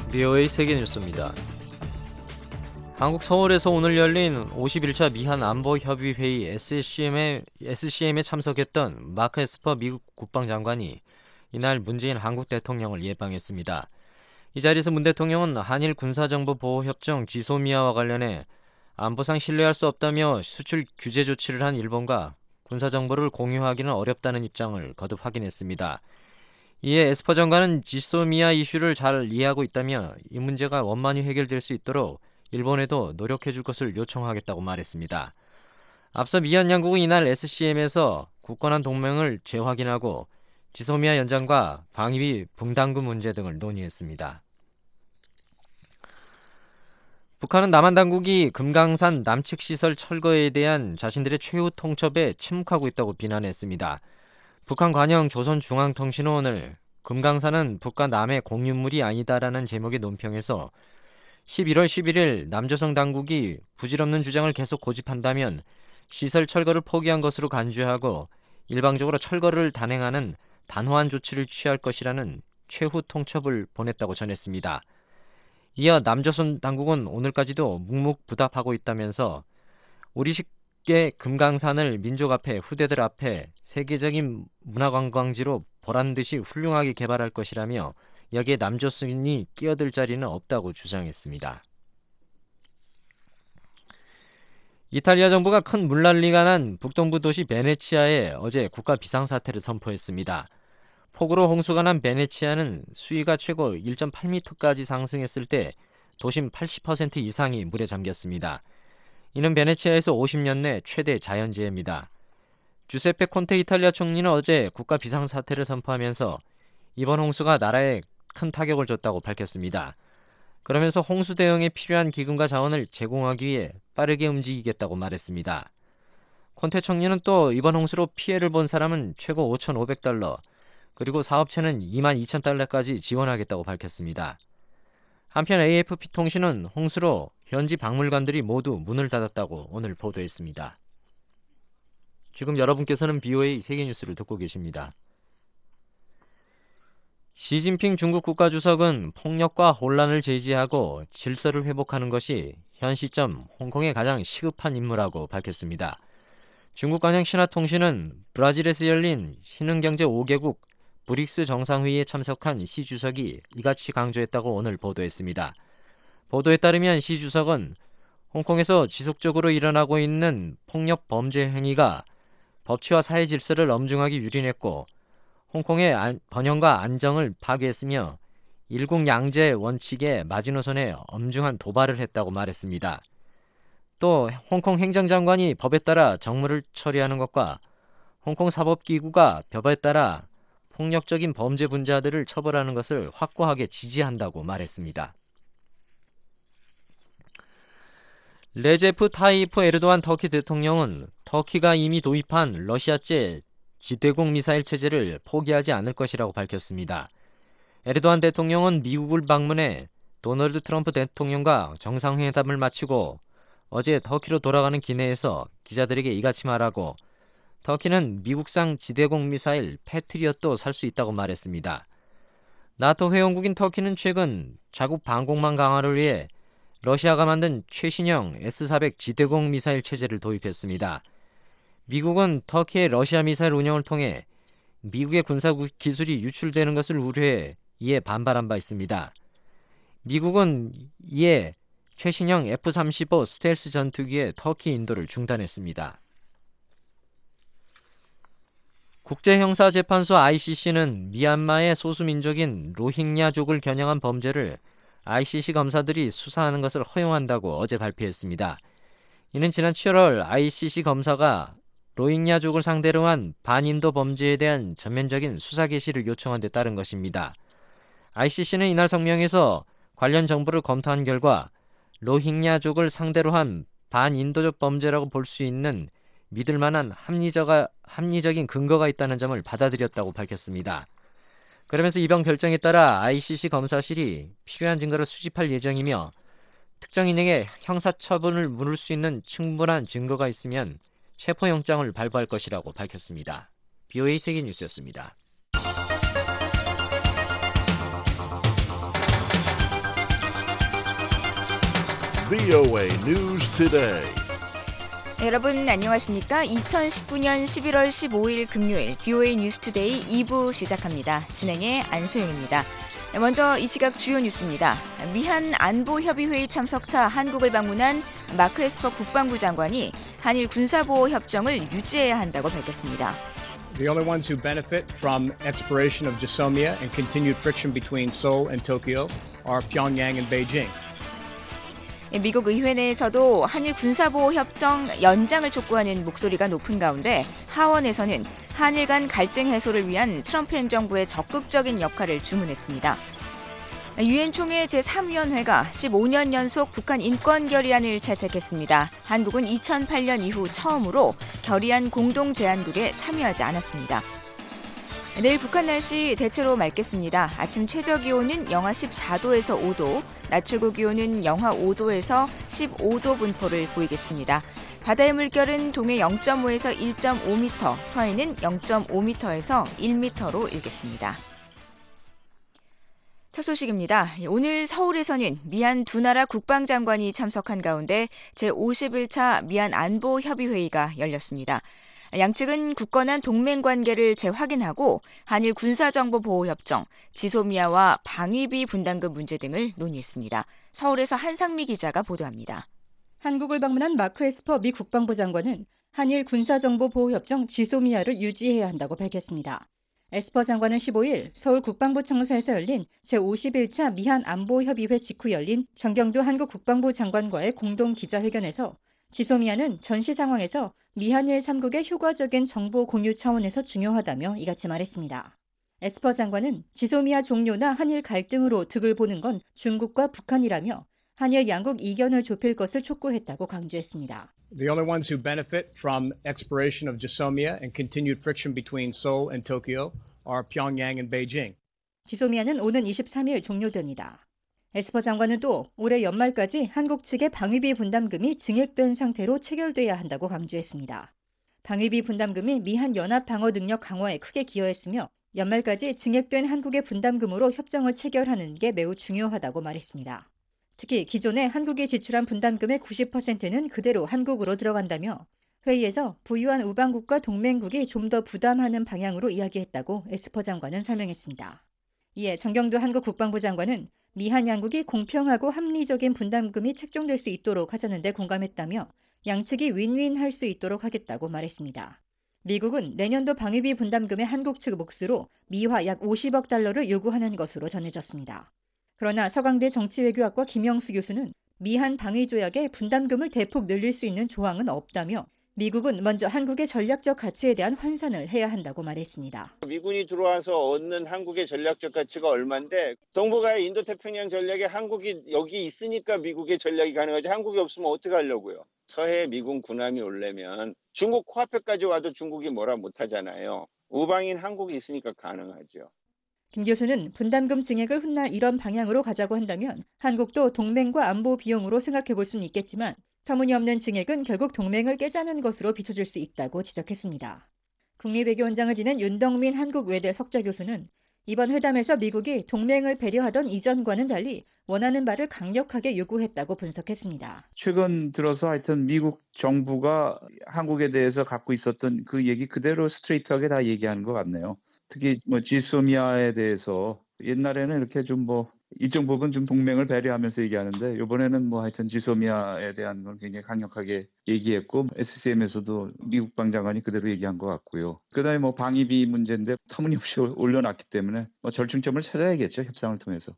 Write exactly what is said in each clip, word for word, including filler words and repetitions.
비오에이 세계뉴스입니다. 한국 서울에서 오늘 열린 오십일 차 미한 안보협의회의 에스씨엠에, 에스씨엠에 참석했던 마크 에스퍼 미국 국방장관이 이날 문재인 한국 대통령을 예방했습니다. 이 자리에서 문 대통령은 한일 군사정보보호협정 지소미아와 관련해 안보상 신뢰할 수 없다며 수출 규제 조치를 한 일본과 군사정보를 공유하기는 어렵다는 입장을 거듭 확인했습니다. 이에 에스퍼 장관은 지소미아 이슈를 잘 이해하고 있다며 이 문제가 원만히 해결될 수 있도록 일본에도 노력해줄 것을 요청하겠다고 말했습니다. 앞서 미한 양국은 이날 에스씨엠에서 굳건한 동맹을 재확인하고 지소미아 연장과 방위비 분담금 문제 등을 논의했습니다. 북한은 남한 당국이 금강산 남측 시설 철거에 대한 자신들의 최후 통첩에 침묵하고 있다고 비난했습니다. 북한 관영 조선중앙통신은 오늘 금강산은 북과 남의 공유물이 아니다라는 제목의 논평에서 십일월 십일일 남조선 당국이 부질없는 주장을 계속 고집한다면 시설 철거를 포기한 것으로 간주하고 일방적으로 철거를 단행하는 단호한 조치를 취할 것이라는 최후 통첩을 보냈다고 전했습니다. 이어 남조선 당국은 오늘까지도 묵묵부답하고 있다면서 우리식의 금강산을 민족 앞에 후대들 앞에 세계적인 문화관광지로 보란듯이 훌륭하게 개발할 것이라며 여기에 남조선이 끼어들 자리는 없다고 주장했습니다. 이탈리아 정부가 큰 물난리가 난 북동부 도시 베네치아에 어제 국가 비상사태를 선포했습니다. 폭우로 홍수가 난 베네치아는 수위가 최고 일 점 팔 미터까지 상승했을 때 도심 팔십 퍼센트 이상이 물에 잠겼습니다. 이는 베네치아에서 오십 년 내 최대 자연재해입니다. 주세페 콘테 이탈리아 총리는 어제 국가 비상사태를 선포하면서 이번 홍수가 나라에 큰 타격을 줬다고 밝혔습니다. 그러면서 홍수 대응에 필요한 기금과 자원을 제공하기 위해 빠르게 움직이겠다고 말했습니다. 콘테 총리는 또 이번 홍수로 피해를 본 사람은 최고 오천오백 달러, 그리고 사업체는 이만 이천 달러까지 지원하겠다고 밝혔습니다. 한편 에이에프피 통신은 홍수로 현지 박물관들이 모두 문을 닫았다고 오늘 보도했습니다. 지금 여러분께서는 비오에이 세계뉴스를 듣고 계십니다. 시진핑 중국 국가주석은 폭력과 혼란을 제지하고 질서를 회복하는 것이 현 시점 홍콩의 가장 시급한 임무라고 밝혔습니다. 중국 관영 신화통신은 브라질에서 열린 신흥경제 오 개국 브릭스 정상회의에 참석한 시 주석이 이같이 강조했다고 오늘 보도했습니다. 보도에 따르면 시 주석은 홍콩에서 지속적으로 일어나고 있는 폭력 범죄 행위가 법치와 사회 질서를 엄중하게 유린했고 홍콩의 안, 번영과 안정을 파괴했으며 일국양제 원칙의 마지노선에 엄중한 도발을 했다고 말했습니다. 또 홍콩 행정장관이 법에 따라 정무를 처리하는 것과 홍콩 사법기구가 법에 따라 폭력적인 범죄 분자들을 처벌하는 것을 확고하게 지지한다고 말했습니다. 레제프 타이프 에르도안 터키 대통령은 터키가 이미 도입한 러시아제 지대공 미사일 체제를 포기하지 않을 것이라고 밝혔습니다. 에르도안 대통령은 미국을 방문해 도널드 트럼프 대통령과 정상회담을 마치고 어제 터키로 돌아가는 기내에서 기자들에게 이같이 말하고 터키는 미국산 지대공 미사일 패트리엇도 살 수 있다고 말했습니다. 나토 회원국인 터키는 최근 자국 방공망 강화를 위해 러시아가 만든 최신형 에스 사백 지대공 미사일 체제를 도입했습니다. 미국은 터키의 러시아 미사일 운영을 통해 미국의 군사 기술이 유출되는 것을 우려해 이에 반발한 바 있습니다. 미국은 이에 최신형 에프 삼십오 스텔스 전투기의 터키 인도를 중단했습니다. 국제형사재판소 아이씨씨는 미얀마의 소수민족인 로힝야족을 겨냥한 범죄를 아이씨씨 검사들이 수사하는 것을 허용한다고 어제 발표했습니다. 이는 지난 칠월 아이씨씨 검사가 로힝야족을 상대로 한 반인도 범죄에 대한 전면적인 수사 개시를 요청한 데 따른 것입니다. 아이씨씨는 이날 성명에서 관련 정보를 검토한 결과 로힝야족을 상대로 한 반인도적 범죄라고 볼 수 있는 믿을 만한 합리적, 합리적인 근거가 있다는 점을 받아들였다고 밝혔습니다. 그러면서 이번 결정에 따라 아이씨씨 검사실이 필요한 증거를 수집할 예정이며 특정인에게 형사처분을 물을 수 있는 충분한 증거가 있으면 체포영장을 발부할 것이라고 밝혔습니다. 비오에이 세계뉴스였습니다. 브이오에이 News Today. 여러분 안녕하십니까? 이천십구년 십일월 십오일 금요일 브이오에이 뉴스투데이 이 부 시작합니다. 진행의 안소영입니다. 먼저 이 시각 주요 뉴스입니다. 미한 안보협의회의 참석차 한국을 방문한 마크 에스퍼 국방부 장관이 한일 군사보호 협정을 유지해야 한다고 밝혔습니다. The only ones who benefit from expiration of GSOMIA and continued friction between Seoul and Tokyo are Pyongyang and Beijing. 미국 의회 내에서도 한일 군사보호 협정 연장을 촉구하는 목소리가 높은 가운데 하원에서는 한일 간 갈등 해소를 위한 트럼프 행정부의 적극적인 역할을 주문했습니다. 유엔 총회 제삼위원회가 십오년 연속 북한 인권 결의안을 채택했습니다. 한국은 이천팔년 이후 처음으로 결의안 공동 제안국에 참여하지 않았습니다. 내일 북한 날씨 대체로 맑겠습니다. 아침 최저 기온은 영하 십사도에서 오도, 낮 최고 기온은 영하 오도에서 십오도 분포를 보이겠습니다. 바다의 물결은 동해 영점오에서 일점오 미터, 서해는 영점오 미터에서 일 미터로 일겠습니다. 첫 소식입니다. 오늘 서울에서는 미한 두 나라 국방장관이 참석한 가운데 제오십일차 미한 안보협의회의가 열렸습니다. 양측은 굳건한 동맹관계를 재확인하고 한일 군사정보보호협정, 지소미아와 방위비 분담금 문제 등을 논의했습니다. 서울에서 한상미 기자가 보도합니다. 한국을 방문한 마크 에스퍼 미 국방부 장관은 한일 군사정보보호협정 지소미아를 유지해야 한다고 밝혔습니다. 에스퍼 장관은 십오일 서울 국방부 청사에서 열린 제오십일차 미한 안보협의회 직후 열린 정경두 한국 국방부 장관과의 공동 기자회견에서 지소미아는 전시 상황에서 미한일 삼국의 효과적인 정보 공유 차원에서 중요하다며 이같이 말했습니다. 에스퍼 장관은 지소미아 종료나 한일 갈등으로 득을 보는 건 중국과 북한이라며 한일 양국 이견을 좁힐 것을 촉구했다고 강조했습니다. The only ones who benefit from expiration of GSOMIA and continued friction between Seoul and Tokyo are Pyongyang and Beijing. 지소미아는 오는 이십삼일 종료됩니다. 에스퍼 장관은 또 올해 연말까지 한국 측의 방위비 분담금이 증액된 상태로 체결돼야 한다고 강조했습니다. 방위비 분담금이 미한 연합 방어 능력 강화에 크게 기여했으며 연말까지 증액된 한국의 분담금으로 협정을 체결하는 게 매우 중요하다고 말했습니다. 특히 기존에 한국이 지출한 분담금의 구십 퍼센트는 그대로 한국으로 들어간다며 회의에서 부유한 우방국과 동맹국이 좀 더 부담하는 방향으로 이야기했다고 에스퍼 장관은 설명했습니다. 이에 정경두 한국 국방부 장관은 미한 양국이 공평하고 합리적인 분담금이 책정될 수 있도록 하자는 데 공감했다며 양측이 윈윈할 수 있도록 하겠다고 말했습니다. 미국은 내년도 방위비 분담금의 한국 측 몫으로 미화 약 오십억 달러를 요구하는 것으로 전해졌습니다. 그러나 서강대 정치외교학과 김영수 교수는 미한 방위조약에 분담금을 대폭 늘릴 수 있는 조항은 없다며 미국은 먼저 한국의 전략적 가치에 대한 환산을 해야 한다고 말했습니다. 미군이 들어와서 얻는 한국의 전략적 가치가 얼만데 동북아의 인도태평양 전략에 한국이 여기 있으니까 미국의 전략이 가능하지 한국이 없으면 어떻게 하려고요. 서해 미군 군함이 오려면 중국 코앞에까지 와도 중국이 뭐라 못하잖아요. 우방인 한국이 있으니까 가능하죠. 김 교수는 분담금 증액을 훗날 이런 방향으로 가자고 한다면 한국도 동맹과 안보 비용으로 생각해 볼 수는 있겠지만 터무니없는 증액은 결국 동맹을 깨자는 것으로 비춰질 수 있다고 지적했습니다. 국립외교원장을 지낸 윤덕민 한국외대 석좌 교수는 이번 회담에서 미국이 동맹을 배려하던 이전과는 달리 원하는 바를 강력하게 요구했다고 분석했습니다. 최근 들어서 하여튼 미국 정부가 한국에 대해서 갖고 있었던 그 얘기 그대로 스트레이트하게 다 얘기하는 것 같네요. 특히 뭐 지소미아에 대해서 옛날에는 이렇게 좀 뭐 일정 부분 좀 동맹을 배려하면서 얘기하는데 이번에는 뭐 하여튼 지소미아에 대한 걸 굉장히 강력하게 얘기했고 에스씨엠에서도 미국 방장관이 그대로 얘기한 것 같고요. 그다음에 뭐 방위비 문제인데 터무니없이 올려놨기 때문에 뭐 절충점을 찾아야겠죠. 협상을 통해서.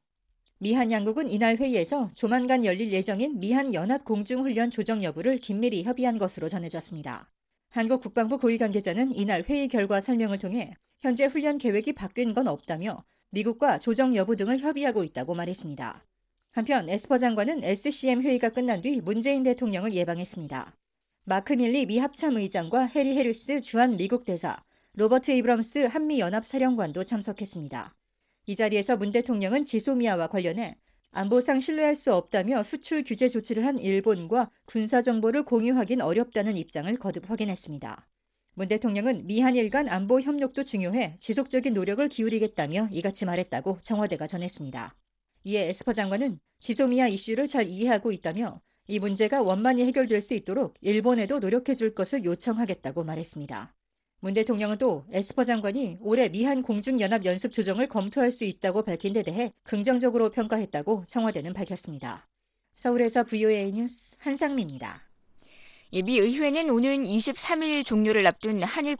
미한 양국은 이날 회의에서 조만간 열릴 예정인 미한 연합 공중훈련 조정 여부를 긴밀히 협의한 것으로 전해졌습니다. 한국 국방부 고위 관계자는 이날 회의 결과 설명을 통해 현재 훈련 계획이 바뀐 건 없다며 미국과 조정 여부 등을 협의하고 있다고 말했습니다. 한편 에스퍼 장관은 에스씨엠 회의가 끝난 뒤 문재인 대통령을 예방했습니다. 마크 밀리 미 합참의장과 해리 해리스 주한 미국 대사, 로버트 에이브럼스 한미연합사령관도 참석했습니다. 이 자리에서 문 대통령은 지소미아와 관련해 안보상 신뢰할 수 없다며 수출 규제 조치를 한 일본과 군사정보를 공유하긴 어렵다는 입장을 거듭 확인했습니다. 문 대통령은 미한일 간 안보 협력도 중요해 지속적인 노력을 기울이겠다며 이같이 말했다고 청와대가 전했습니다. 이에 에스퍼 장관은 지소미아 이슈를 잘 이해하고 있다며 이 문제가 원만히 해결될 수 있도록 일본에도 노력해 줄 것을 요청하겠다고 말했습니다. 문 대통령은 또 에스퍼 장관이 올해 미한 공중연합 연습 조정을 검토할 수 있다고 밝힌 데 대해 긍정적으로 평가했다고 청와대는 밝혔습니다. 서울에서 브이오에이 뉴스 한상미입니다. 미 의회는 오는 이십삼 일 종료를 앞둔 한일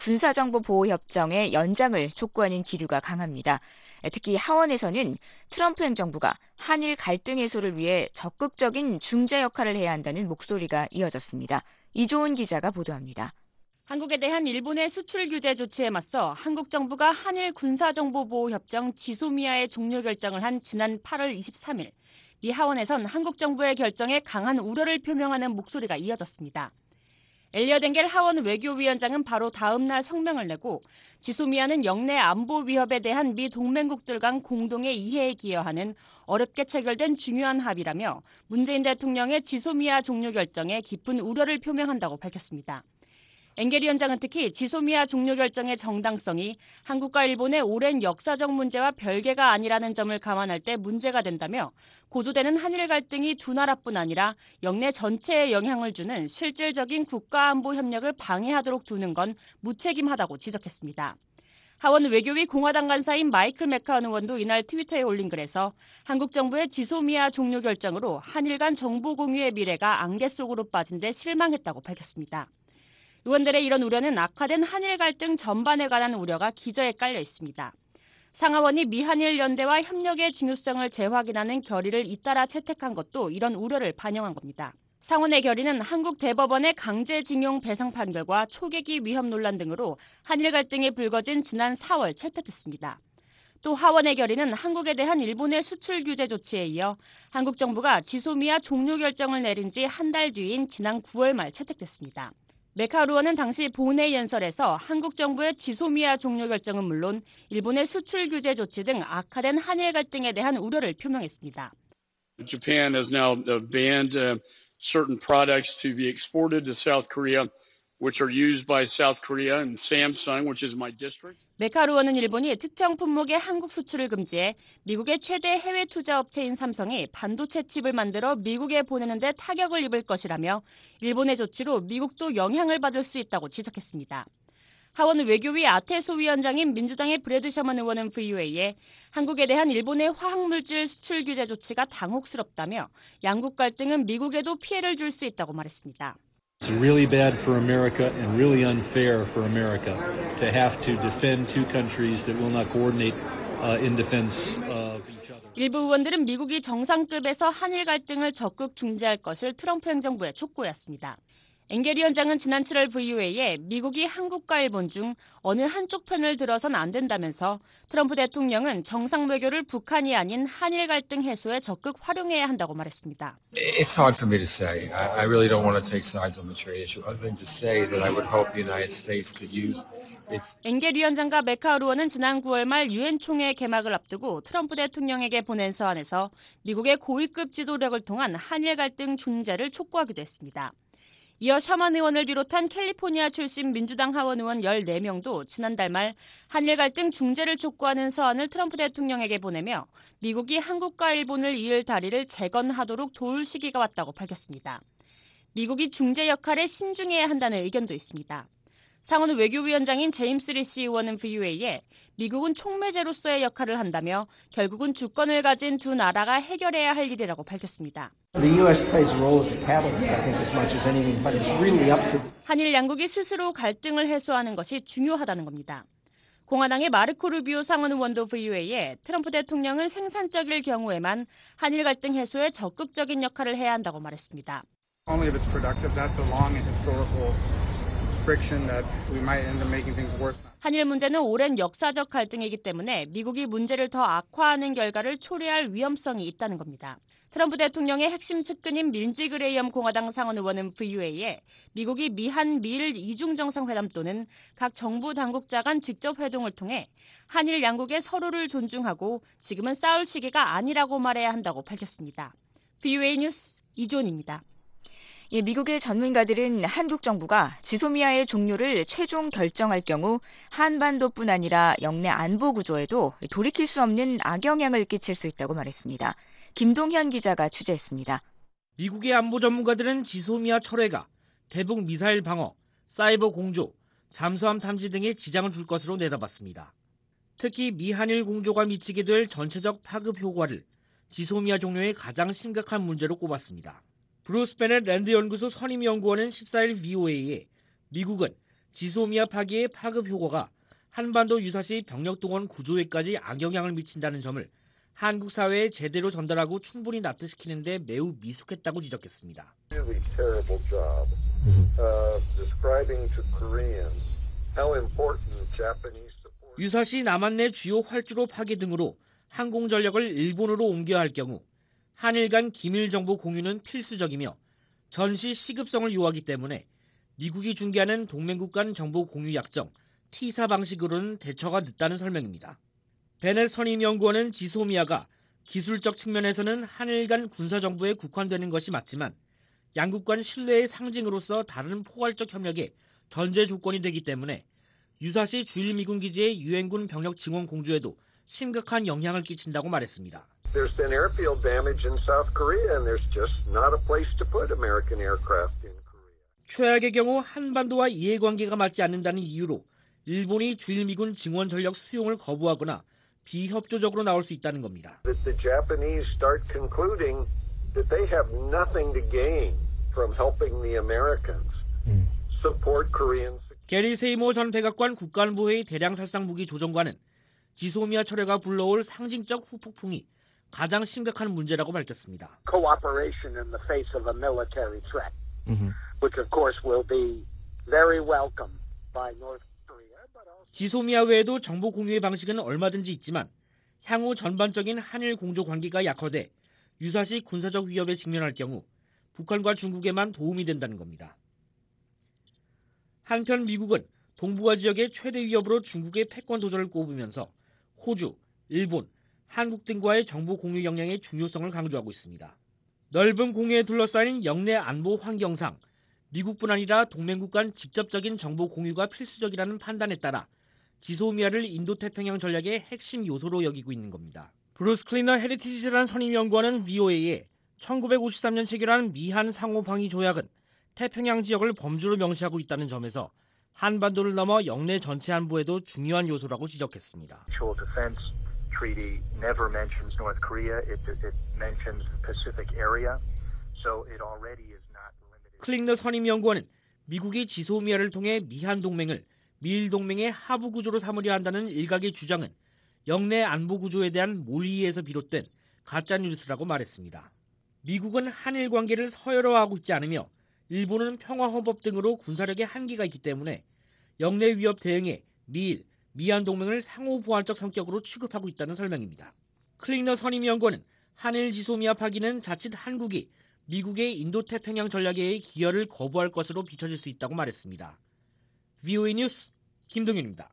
군사정보보호협정의 연장을 촉구하는 기류가 강합니다. 특히 하원에서는 트럼프 행정부가 한일 갈등 해소를 위해 적극적인 중재 역할을 해야 한다는 목소리가 이어졌습니다. 이조은 기자가 보도합니다. 한국에 대한 일본의 수출 규제 조치에 맞서 한국 정부가 한일 군사정보보호협정 지소미아의 종료 결정을 한 지난 팔월 이십삼일, 미 하원에선 한국 정부의 결정에 강한 우려를 표명하는 목소리가 이어졌습니다. 엘리엇 엥겔 하원 외교위원장은 바로 다음 날 성명을 내고 지소미아는 영내 안보 위협에 대한 미 동맹국들 간 공동의 이해에 기여하는 어렵게 체결된 중요한 합의라며 문재인 대통령의 지소미아 종료 결정에 깊은 우려를 표명한다고 밝혔습니다. 엥겔 위원장은 특히 지소미아 종료 결정의 정당성이 한국과 일본의 오랜 역사적 문제와 별개가 아니라는 점을 감안할 때 문제가 된다며 고조되는 한일 갈등이 두 나라뿐 아니라 영내 전체에 영향을 주는 실질적인 국가안보 협력을 방해하도록 두는 건 무책임하다고 지적했습니다. 하원 외교위 공화당 간사인 마이클 맥카원 의원도 이날 트위터에 올린 글에서 한국 정부의 지소미아 종료 결정으로 한일 간 정보 공유의 미래가 안개 속으로 빠진 데 실망했다고 밝혔습니다. 의원들의 이런 우려는 악화된 한일 갈등 전반에 관한 우려가 기저에 깔려 있습니다. 상하원이 미한일 연대와 협력의 중요성을 재확인하는 결의를 잇따라 채택한 것도 이런 우려를 반영한 겁니다. 상원의 결의는 한국 대법원의 강제징용 배상 판결과 초계기 위협 논란 등으로 한일 갈등이 불거진 지난 사월 채택됐습니다. 또 하원의 결의는 한국에 대한 일본의 수출 규제 조치에 이어 한국 정부가 지소미아 종료 결정을 내린 지 한 달 뒤인 지난 구월 말 채택됐습니다. 메카루 의원은 당시 본회의 연설에서 한국 정부의 지소미아 종료 결정은 물론 일본의 수출 규제 조치 등 악화된 한일 갈등에 대한 우려를 표명했습니다. Japan has now banned certain products to be exported to South Korea, which are used by South Korea and Samsung, which is my district. 메카루 의원은 일본이 특정 품목의 한국 수출을 금지해 미국의 최대 해외 투자 업체인 삼성이 반도체 칩을 만들어 미국에 보내는 데 타격을 입을 것이라며 일본의 조치로 미국도 영향을 받을 수 있다고 지적했습니다. 하원 외교위 아테소 위원장인 민주당의 브래드 셔먼 의원은 브이오에이에 한국에 대한 일본의 화학물질 수출 규제 조치가 당혹스럽다며 양국 갈등은 미국에도 피해를 줄 수 있다고 말했습니다. It's really bad for America and really unfair for America to have to defend two countries that will not coordinate uh, in defense of each other. 일부 의원들은 미국이 정상급에서 한일 갈등을 적극 중재할 것을 트럼프 행정부에 촉구했습니다. 엥겔 위원장은 지난 칠월 브이오에이에 미국이 한국과 일본 중 어느 한쪽 편을 들어선 안 된다면서 트럼프 대통령은 정상 외교를 북한이 아닌 한일 갈등 해소에 적극 활용해야 한다고 말했습니다. It's hard for me to say. I, I really don't want to take sides on the trade issue other than to say that I would hope the United States could use its... 엥겔 위원장과 메카루 의원은 지난 구월 말 유엔 총회 개막을 앞두고 트럼프 대통령에게 보낸 서한에서 미국의 고위급 지도력을 통한 한일 갈등 중재를 촉구하기도 했습니다. 이어 셔먼 의원을 비롯한 캘리포니아 출신 민주당 하원 의원 열네 명도 지난달 말 한일 갈등 중재를 촉구하는 서한을 트럼프 대통령에게 보내며 미국이 한국과 일본을 이을 다리를 재건하도록 도울 시기가 왔다고 밝혔습니다. 미국이 중재 역할에 신중해야 한다는 의견도 있습니다. 상원 외교위원장인 제임스 리시 의원은 브이오에이에 미국은 촉매제로서의 역할을 한다며 결국은 주권을 가진 두 나라가 해결해야 할 일이라고 밝혔습니다. 한일 양국이 스스로 갈등을 해소하는 것이 중요하다는 겁니다. 공화당의 마르코 루비오 상원 의원도 브이오에이에 트럼프 대통령은 생산적일 경우에만 한일 갈등 해소에 적극적인 역할을 해야 한다고 말했습니다. Only if it's productive. That's a long and historical friction that we might end up making things worse. 한일 문제는 오랜 역사적 갈등이기 때문에 미국이 문제를 더 악화하는 결과를 초래할 위험성이 있다는 겁니다. 트럼프 대통령의 핵심 측근인 린지 그레이엄 공화당 상원 의원은 브이오에이에 미국이 미한 미일 이중 정상회담 또는 각 정부 당국자 간 직접 회동을 통해 한일 양국의 서로를 존중하고 지금은 싸울 시기가 아니라고 말해야 한다고 밝혔습니다. 브이오에이 뉴스 이존입니다. 예, 미국의 전문가들은 한국 정부가 지소미아의 종료를 최종 결정할 경우 한반도뿐 아니라 영내 안보 구조에도 돌이킬 수 없는 악영향을 끼칠 수 있다고 말했습니다. 김동현 기자가 취재했습니다. 미국의 안보 전문가들은 지소미아 철회가 대북 미사일 방어, 사이버 공조, 잠수함 탐지 등에 지장을 줄 것으로 내다봤습니다. 특히 미한일 공조가 미치게 될 전체적 파급 효과를 지소미아 종료의 가장 심각한 문제로 꼽았습니다. 브루스 베넷 랜드 연구소 선임 연구원은 십사일 브이오에이에 미국은 지소미아 파기의 파급 효과가 한반도 유사시 병력 동원 구조에까지 악영향을 미친다는 점을 한국 사회에 제대로 전달하고 충분히 납득시키는 데 매우 미숙했다고 지적했습니다. Really terrible job of describing to Koreans how important Japanese support. 유사시 남한 내 주요 활주로 파괴 등으로 항공 전력을 일본으로 옮겨야 할 경우 한일 간 기밀 정보 공유는 필수적이며 전시 시급성을 요하기 때문에 미국이 중개하는 동맹국 간 정보 공유 약정 티사 방식으로는 대처가 늦다는 설명입니다. 베넷 선임 연구원은 지소미아가 기술적 측면에서는 한일 간 군사정보에 국한되는 것이 맞지만 양국 간 신뢰의 상징으로서 다른 포괄적 협력의 전제 조건이 되기 때문에 유사시 주일미군 기지의 유엔군 병력 증원 공조에도 심각한 영향을 끼친다고 말했습니다. There's been airfield damage in South Korea and there's just not a place to put American aircraft in Korea. 최악의 경우 한반도와 이해관계가 맞지 않는다는 이유로 일본이 주일미군 증원 전력 수용을 거부하거나 비협조적으로 나올 수 있다는 겁니다. That the Japanese start concluding that they have nothing to gain from helping the Americans support Koreans. 게리 세이모 전 백악관 국가안보회의 대량살상 무기 조정관은 지소미아 철회가 불러올 상징적 후폭풍이 가장 심각한 문제라고 밝혔습니다. Cooperation in the face of a military threat, mm-hmm. which of course will be very welcome by North Korea. 지소미아 외에도 정보 공유의 방식은 얼마든지 있지만 향후 전반적인 한일 공조 관계가 약화돼 유사시 군사적 위협에 직면할 경우 북한과 중국에만 도움이 된다는 겁니다. 한편 미국은 동북아 지역의 최대 위협으로 중국의 패권 도전을 꼽으면서 호주, 일본, 한국 등과의 정보 공유 역량의 중요성을 강조하고 있습니다. 넓은 공유에 둘러싸인 영내 안보 환경상 미국뿐 아니라 동맹국 간 직접적인 정보 공유가 필수적이라는 판단에 따라 지소미아를 인도태평양 전략의 핵심 요소로 여기고 있는 겁니다. 브루스 클리너 헤리티지 재단 선임 연구원은 브이오에이에 천구백오십삼 년 체결한 미한 상호방위 조약은 태평양 지역을 범주로 명시하고 있다는 점에서 한반도를 넘어 영내 전체 안보에도 중요한 요소라고 지적했습니다. Mutual Defense Treaty never mentions North Korea. It, it mentions the Pacific area. So it already is not limited. 클리너 선임 연구원은 미국이 지소미아를 통해 미한 동맹을 미일 동맹의 하부 구조로 삼으려 한다는 일각의 주장은 영내 안보 구조에 대한 몰이에서 비롯된 가짜 뉴스라고 말했습니다. 미국은 한일 관계를 서열화하고 있지 않으며 일본은 평화헌법 등으로 군사력의 한계가 있기 때문에 영내 위협 대응에 미일, 미한 동맹을 상호 보완적 성격으로 취급하고 있다는 설명입니다. 클리너 선임 연구원은 한일 지소미아 파기는 자칫 한국이 미국의 인도태평양 전략에 기여를 거부할 것으로 비춰질 수 있다고 말했습니다. 브이오에이 뉴스 김동윤입니다.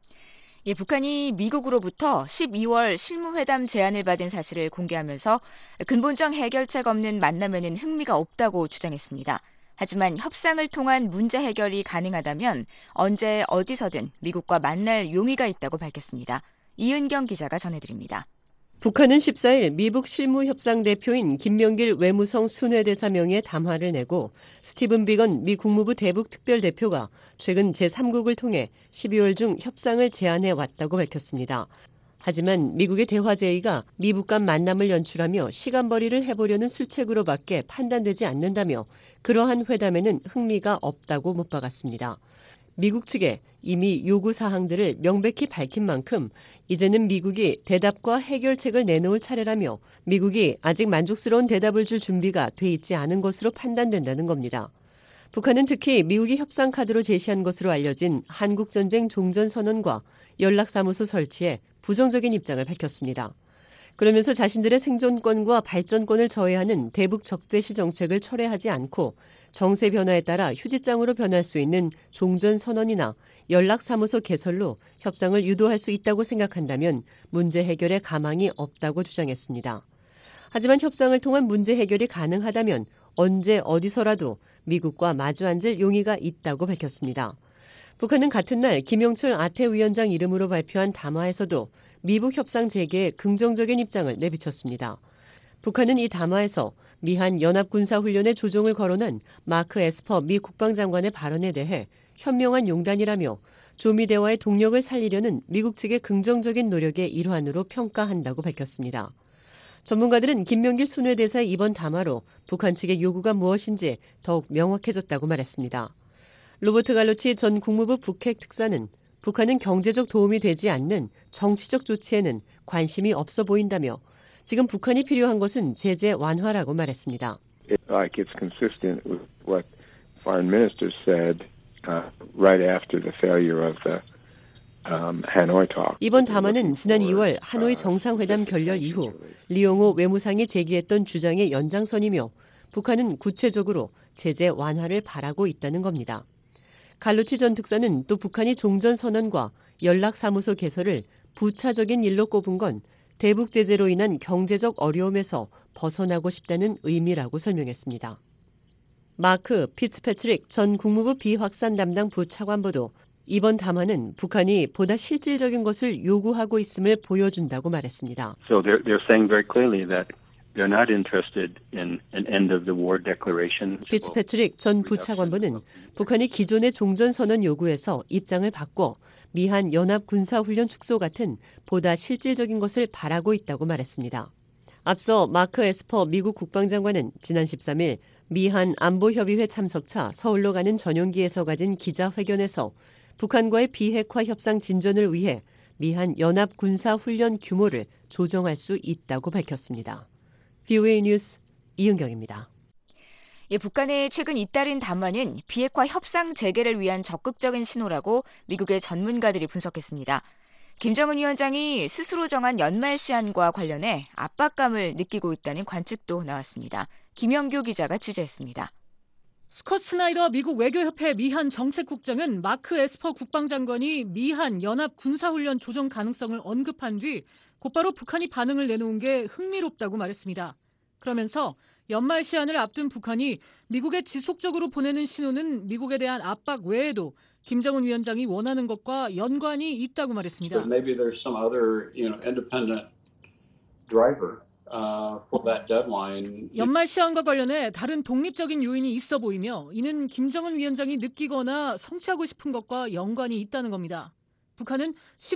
예, 북한이 미국으로부터 십이월 실무회담 제안을 받은 사실을 공개하면서 근본적 해결책 없는 만남에는 흥미가 없다고 주장했습니다. 하지만 협상을 통한 문제 해결이 가능하다면 언제 어디서든 미국과 만날 용의가 있다고 밝혔습니다. 이은경 기자가 전해드립니다. 북한은 십사일 미북 실무협상 대표인 김명길 외무성 순회대사 명의의 담화를 내고 스티븐 비건 미 국무부 대북 특별대표가 최근 제삼국을 통해 십이월 중 협상을 제안해 왔다고 밝혔습니다. 하지만 미국의 대화 제의가 미북 간 만남을 연출하며 시간벌이를 해보려는 술책으로밖에 판단되지 않는다며 그러한 회담에는 흥미가 없다고 못 박았습니다. 미국 측에 이미 요구 사항들을 명백히 밝힌 만큼 이제는 미국이 대답과 해결책을 내놓을 차례라며 미국이 아직 만족스러운 대답을 줄 준비가 돼 있지 않은 것으로 판단된다는 겁니다. 북한은 특히 미국이 협상 카드로 제시한 것으로 알려진 한국전쟁 종전선언과 연락사무소 설치에 부정적인 입장을 밝혔습니다. 그러면서 자신들의 생존권과 발전권을 저해하는 대북 적대시 정책을 철회하지 않고 정세 변화에 따라 휴지장으로 변할 수 있는 종전선언이나 연락사무소 개설로 협상을 유도할 수 있다고 생각한다면 문제 해결에 가망이 없다고 주장했습니다. 하지만 협상을 통한 문제 해결이 가능하다면 언제 어디서라도 미국과 마주 앉을 용의가 있다고 밝혔습니다. 북한은 같은 날 김영철 아태 위원장 이름으로 발표한 담화에서도 미북 협상 재개에 긍정적인 입장을 내비쳤습니다. 북한은 이 담화에서 미한 연합군사훈련의 조정을 거론한 마크 에스퍼 미 국방장관의 발언에 대해 현명한 용단이라며 조미 대화의 동력을 살리려는 미국 측의 긍정적인 노력의 일환으로 평가한다고 밝혔습니다. 전문가들은 김명길 순회대사의 이번 담화로 북한 측의 요구가 무엇인지 더욱 명확해졌다고 말했습니다. 로버트 갈로치 전 국무부 북핵 특사는 북한은 경제적 도움이 되지 않는 정치적 조치에는 관심이 없어 보인다며 지금 북한이 필요한 것은 제재 완화라고 말했습니다. Like it's consistent with what foreign ministers said uh, right after the failure of the um, Hanoi talk. 이번 담화는 지난 이월 하노이 정상회담 결렬 이후 리용호 외무상이 제기했던 주장의 연장선이며 북한은 구체적으로 제재 완화를 바라고 있다는 겁니다. 갈루치 전 특사는 또 북한이 종전선언과 연락사무소 개설을 부차적인 일로 꼽은 건 대북 제재로 인한 경제적 어려움에서 벗어나고 싶다는 의미라고 설명했습니다. 마크 피츠패트릭 전 국무부 비확산 담당 부차관보도 이번 담화는 북한이 보다 실질적인 것을 요구하고 있음을 보여준다고 말했습니다. So they're, they're saying very clearly that they're not interested in an end of the war declaration. 피츠패트릭 전 부차관보는 북한이 기존의 종전선언 요구에서 입장을 바꿔 미한 연합군사훈련 축소 같은 보다 실질적인 것을 바라고 있다고 말했습니다. 앞서 마크 에스퍼 미국 국방장관은 지난 십삼일 미한 안보협의회 참석차 서울로 가는 전용기에서 가진 기자회견에서 북한과의 비핵화 협상 진전을 위해 미한 연합군사훈련 규모를 조정할 수 있다고 밝혔습니다. 브이오에이 뉴스 이은경입니다. 예, 북한의 최근 잇따른 담화는 비핵화 협상 재개를 위한 적극적인 신호라고 미국의 전문가들이 분석했습니다. 김정은 위원장이 스스로 정한 연말 시한과 관련해 압박감을 느끼고 있다는 관측도 나왔습니다. 김영교 기자가 취재했습니다. 스콧 스나이더 미국 외교협회 미한 정책국장은 마크 에스퍼 국방장관이 미한 연합 군사훈련 조정 가능성을 언급한 뒤 곧바로 북한이 반응을 내놓은 게 흥미롭다고 말했습니다. 그러면서 연말 시한을 앞둔 북한이 미국에 지속적으로 보내는 신호는 미국에 대한 압박 외에도 김정은 위원장이 원하는 것과 연관이 있다고 말했습니다. So maybe there's some other, you know, independent driver uh, for that deadline. 연말 시한과 관련해 다른 독립적인 요인이 있어 보이며 이는 김정은 위원장이 느끼거나 성취하고 싶은 것과 연관이 있다는 겁니다. 북한은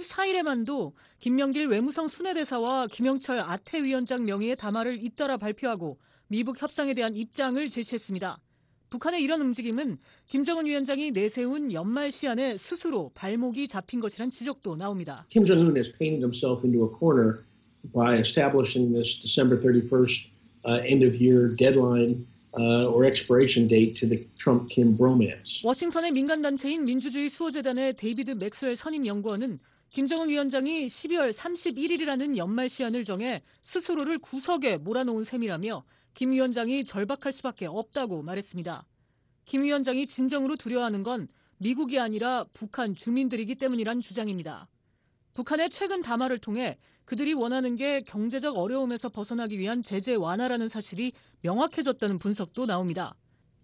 십사일에만도 김명길 외무성 순회대사와 김영철 아태 위원장 명의의 담화를 잇따라 발표하고 미북 협상에 대한 입장을 제시했습니다. 북한의 이런 움직임은 김정은 위원장이 내세운 연말 시한에 스스로 발목이 잡힌 것이란 지적도 나옵니다. Kim Jong-un has painted himself into a corner by establishing this December thirty-first uh, end of year deadline uh, or expiration date to the Trump-Kim bromance. 워싱턴의 민간단체인 민주주의 수호재단의 데이비드 맥스웰 선임 연구원은 김정은 위원장이 십이월 삼십일일이라는 연말 시한을 정해 스스로를 구석에 몰아놓은 셈이라며 김 위원장이 절박할 수밖에 없다고 말했습니다. 김 위원장이 진정으로 두려워하는 건 미국이 아니라 북한 주민들이기 때문이란 주장입니다. 북한의 최근 담화를 통해 그들이 원하는 게 경제적 어려움에서 벗어나기 위한 제재 완화라는 사실이 명확해졌다는 분석도 나옵니다.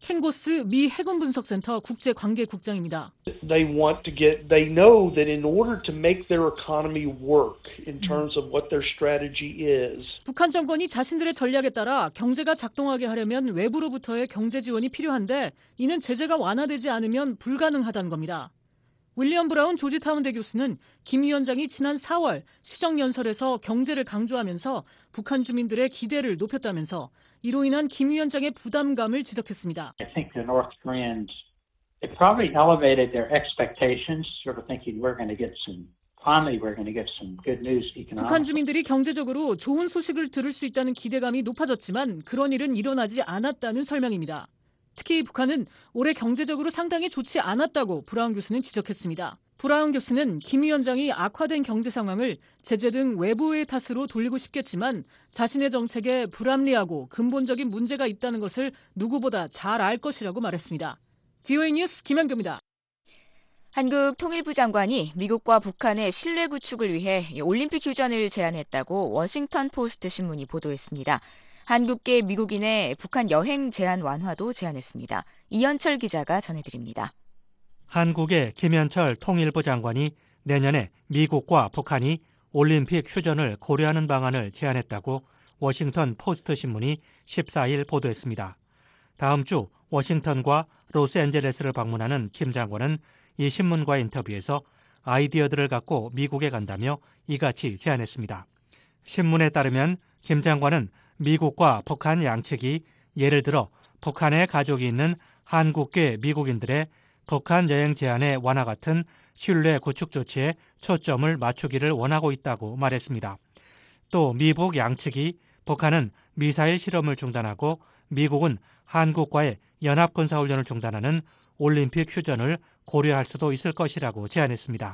켄고스 미 해군 분석센터 국제관계국장입니다. They want to get, they know that in order to make their economy work in terms of what their strategy is. 북한 정권이 자신들의 전략에 따라 경제가 작동하게 하려면 외부로부터의 경제 지원이 필요한데 이는 제재가 완화되지 않으면 불가능하다는 겁니다. 윌리엄 브라운 조지타운대 교수는 김 위원장이 지난 사월 시정연설에서 경제를 강조하면서 북한 주민들의 기대를 높였다면서 이로 인한 김 위원장의 부담감을 지적했습니다. I think the North Koreans, they probably elevated their expectations, sort of thinking we're going to get some, finally we're going to get some good news economically. 북한 주민들이 경제적으로 좋은 소식을 들을 수 있다는 기대감이 높아졌지만 그런 일은 일어나지 않았다는 설명입니다. 특히 북한은 올해 경제적으로 상당히 좋지 않았다고 브라운 교수는 지적했습니다. 브라운 교수는 김 위원장이 악화된 경제 상황을 제재 등 외부의 탓으로 돌리고 싶겠지만 자신의 정책에 불합리하고 근본적인 문제가 있다는 것을 누구보다 잘 알 것이라고 말했습니다. 브이오에이 뉴스 김현교입니다. 한국 통일부 장관이 미국과 북한의 신뢰 구축을 위해 올림픽 휴전을 제안했다고 워싱턴 포스트 신문이 보도했습니다. 한국계 미국인의 북한 여행 제한 완화도 제안했습니다. 이현철 기자가 전해드립니다. 한국의 김현철 통일부 장관이 내년에 미국과 북한이 올림픽 휴전을 고려하는 방안을 제안했다고 워싱턴 포스트 신문이 십사일 보도했습니다. 다음 주 워싱턴과 로스앤젤레스를 방문하는 김 장관은 이 신문과의 인터뷰에서 아이디어들을 갖고 미국에 간다며 이같이 제안했습니다. 신문에 따르면 김 장관은 미국과 북한 양측이 예를 들어 북한에 가족이 있는 한국계 미국인들의 북한 여행 제한의 완화 같은 신뢰 구축 조치에 초점을 맞추기를 원하고 있다고 말했습니다. 또 미북 양측이 북한은 미사일 실험을 중단하고 미국은 한국과의 연합군사훈련을 중단하는 올림픽 휴전을 고려할 수도 있을 것이라고 제안했습니다.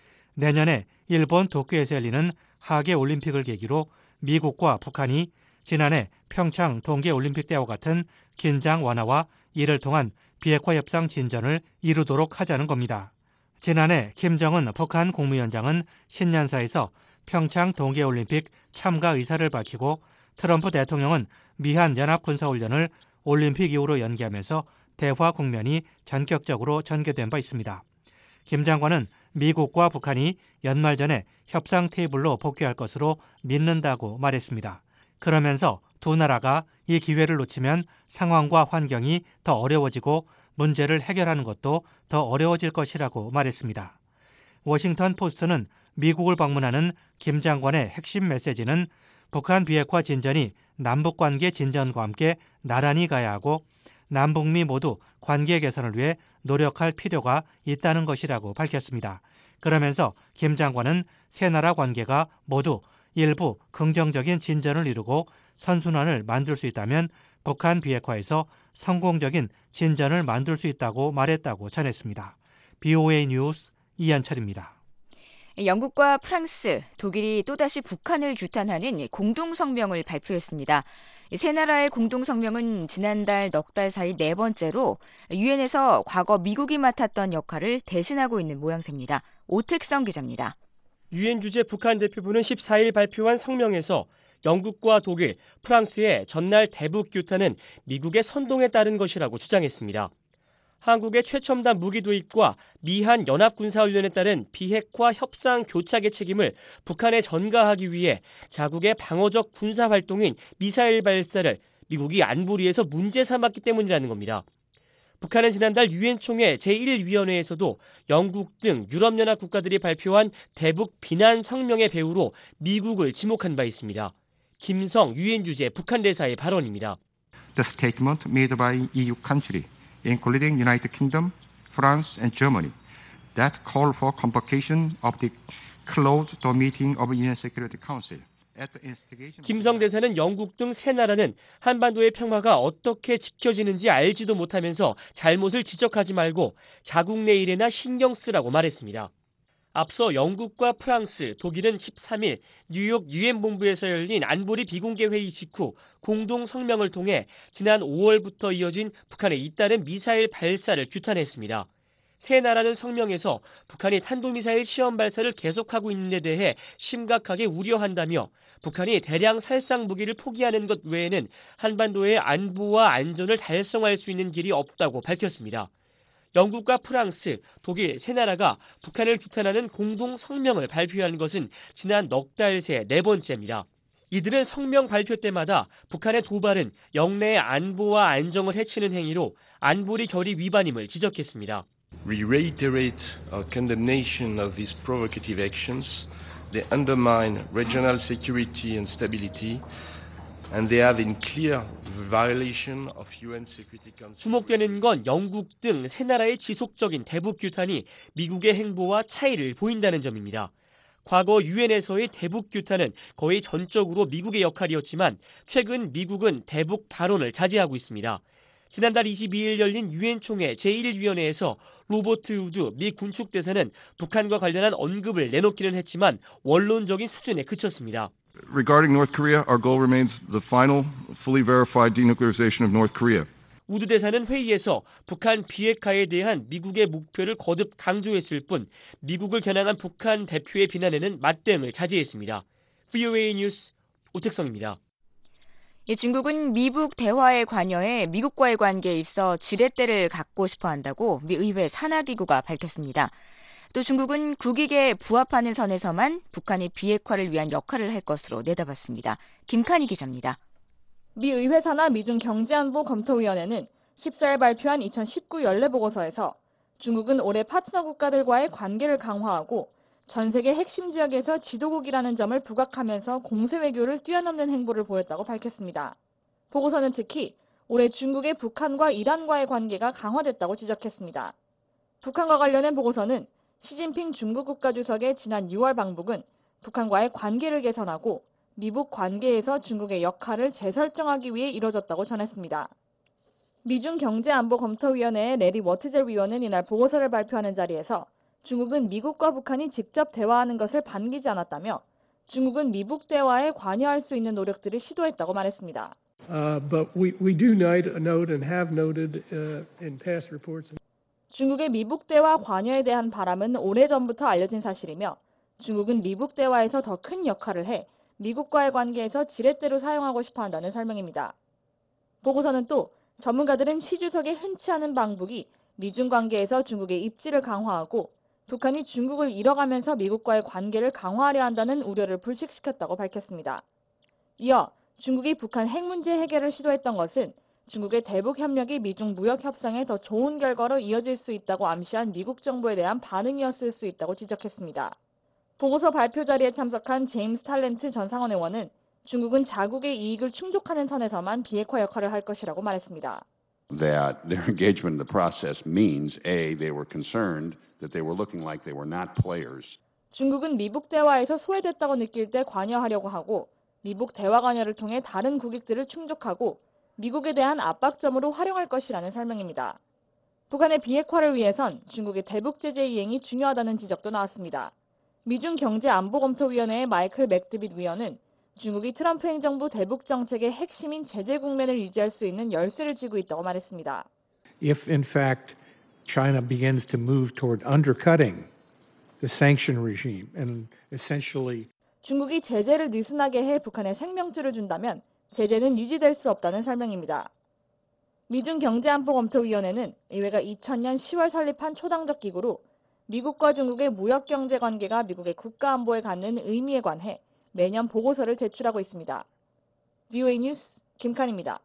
내년에 일본 도쿄에서 열리는 하계올림픽을 계기로 미국과 북한이 지난해 평창 동계올림픽 때와 같은 긴장 완화와 이를 통한 비핵화 협상 진전을 이루도록 하자는 겁니다. 지난해 김정은 북한 국무위원장은 신년사에서 평창 동계올림픽 참가 의사를 밝히고 트럼프 대통령은 미한 연합군사훈련을 올림픽 이후로 연기하면서 대화 국면이 전격적으로 전개된 바 있습니다. 김 장관은 미국과 북한이 연말 전에 협상 테이블로 복귀할 것으로 믿는다고 말했습니다. 그러면서 두 나라가 이 기회를 놓치면 상황과 환경이 더 어려워지고 문제를 해결하는 것도 더 어려워질 것이라고 말했습니다. 워싱턴 포스트는 미국을 방문하는 김 장관의 핵심 메시지는 북한 비핵화 진전이 남북관계 진전과 함께 나란히 가야 하고 남북미 모두 관계 개선을 위해 노력할 필요가 있다는 것이라고 밝혔습니다. 그러면서 김 장관은 세 나라 관계가 모두 일부 긍정적인 진전을 이루고 선순환을 만들 수 있다면 북한 비핵화에서 성공적인 진전을 만들 수 있다고 말했다고 전했습니다. 비오에이 뉴스 이한철입니다. 영국과 프랑스, 독일이 또다시 북한을 규탄하는 공동성명을 발표했습니다. 세 나라의 공동성명은 지난달 넉 달 사이 네 번째로 유엔에서 과거 미국이 맡았던 역할을 대신하고 있는 모양새입니다. 오택성 기자입니다. 유엔 주재 북한 대표부는 십사일 발표한 성명에서 영국과 독일, 프랑스의 전날 대북 규탄은 미국의 선동에 따른 것이라고 주장했습니다. 한국의 최첨단 무기 도입과 미한 연합군사훈련에 따른 비핵화 협상 교착의 책임을 북한에 전가하기 위해 자국의 방어적 군사활동인 미사일 발사를 미국이 안보리에서 문제 삼았기 때문이라는 겁니다. 북한은 지난달 유엔 총회 제일 위원회에서도 영국 등 유럽연합 국가들이 발표한 대북 비난 성명의 배후로 미국을 지목한 바 있습니다. 김성 유엔 주재 북한 대사의 발언입니다. The statement made by 이유 country, including United Kingdom, France and Germany, that call for convocation of the closed door meeting of 유엔 Security Council. 김성 대사는 영국 등 세 나라는 한반도의 평화가 어떻게 지켜지는지 알지도 못하면서 잘못을 지적하지 말고 자국 내 일에나 신경 쓰라고 말했습니다. 앞서 영국과 프랑스, 독일은 십삼일 뉴욕 유엔 본부에서 열린 안보리 비공개 회의 직후 공동 성명을 통해 지난 오월부터 이어진 북한의 잇따른 미사일 발사를 규탄했습니다. 세 나라는 성명에서 북한이 탄도미사일 시험 발사를 계속하고 있는 데 대해 심각하게 우려한다며 북한이 대량 살상 무기를 포기하는 것 외에는 한반도의 안보와 안전을 달성할 수 있는 길이 없다고 밝혔습니다. 영국과 프랑스, 독일 세 나라가 북한을 규탄하는 공동 성명을 발표한 것은 지난 넉 달 새 네 번째입니다. 이들은 성명 발표 때마다 북한의 도발은 영내의 안보와 안정을 해치는 행위로 안보리 결의 위반임을 지적했습니다. We reiterate our condemnation of these provocative actions. They undermine regional security and stability, and they have in clear violation of 유엔 Security Council. 주목되는 건 영국 등 세 나라의 지속적인 대북 규탄이 미국의 행보와 차이를 보인다는 점입니다. 과거 유엔에서의 대북 규탄은 거의 전적으로 미국의 역할이었지만 최근 미국은 대북 발언을 자제하고 있습니다. 지난달 이십이일 열린 유엔 총회 제일 위원회에서 로버트 우드 미 군축대사는 북한과 관련한 언급을 내놓기는 했지만 원론적인 수준에 그쳤습니다. Regarding North Korea, our goal remains the final, fully verified denuclearization of North Korea. 우드 대사는 회의에서 북한 비핵화에 대한 미국의 목표를 거듭 강조했을 뿐 미국을 겨냥한 북한 대표의 비난에는 맞대응을 자제했습니다. 브이오에이 뉴스 오택성입니다. 중국은 미북 대화에 관여해 미국과의 관계에 있어 지렛대를 갖고 싶어 한다고 미 의회 산하기구가 밝혔습니다. 또 중국은 국익에 부합하는 선에서만 북한의 비핵화를 위한 역할을 할 것으로 내다봤습니다. 김칸희 기자입니다. 미 의회 산하 미중 경제안보 검토위원회는 십사일 발표한 이천십구 연례보고서에서 중국은 올해 파트너 국가들과의 관계를 강화하고 전 세계 핵심 지역에서 지도국이라는 점을 부각하면서 공세 외교를 뛰어넘는 행보를 보였다고 밝혔습니다. 보고서는 특히 올해 중국의 북한과 이란과의 관계가 강화됐다고 지적했습니다. 북한과 관련된 보고서는 시진핑 중국 국가주석의 지난 유월 방북은 북한과의 관계를 개선하고 미북 관계에서 중국의 역할을 재설정하기 위해 이뤄졌다고 전했습니다. 미중 경제안보검토위원회의 레리 워트젤 위원은 이날 보고서를 발표하는 자리에서 중국은 미국과 북한이 직접 대화하는 것을 반기지 않았다며 중국은 미북 대화에 관여할 수 있는 노력들을 시도했다고 말했습니다. Uh, but we, we do note and have noted uh, in past reports. 중국의 미북 대화 관여에 대한 바람은 오래전부터 알려진 사실이며 중국은 미북 대화에서 더 큰 역할을 해 미국과의 관계에서 지렛대로 사용하고 싶어 한다는 설명입니다. 보고서는 또 전문가들은 시 주석의 흔치 않은 방북이 미중 관계에서 중국의 입지를 강화하고 북한이 중국을 잃어가면서 미국과의 관계를 강화하려 한다는 우려를 불식시켰다고 밝혔습니다. 이어 중국이 북한 핵 문제 해결을 시도했던 것은 중국의 대북 협력이 미중 무역 협상에 더 좋은 결과로 이어질 수 있다고 암시한 미국 정부에 대한 반응이었을 수 있다고 지적했습니다. 보고서 발표 자리에 참석한 제임스 탤런트 전 상원 의원은 중국은 자국의 이익을 충족하는 선에서만 비핵화 역할을 할 것이라고 말했습니다. That their engagement in the process means A, they were concerned that they were looking like they were not players. 중국은 미북 대화에서 소외됐다고 느낄 때 관여하려고 하고 미북 대화 관여를 통해 다른 국익들을 충족하고 미국에 대한 압박점으로 활용할 것이라는 설명입니다. 북한의 비핵화를 위해선 중국의 대북 제재 이행이 중요하다는 지적도 나왔습니다. 미중 경제안보검토위원회의 마이클 맥드빗 위원은 중국이 트럼프 행정부 대북 정책의 핵심인 제재 국면을 유지할 수 있는 열쇠를 쥐고 있다고 말했습니다. If in fact China begins to move toward undercutting the sanction regime and essentially 중국이 제재를 느슨하게 해 북한에 생명줄을 준다면 제재는 유지될 수 없다는 설명입니다. 미중 경제안보검토위원회는 의회가 이천년 시월 설립한 초당적 기구로 미국과 중국의 무역경제 관계가 미국의 국가안보에 갖는 의미에 관해 매년 보고서를 제출하고 있습니다. 브이오에이 뉴스 김칸입니다.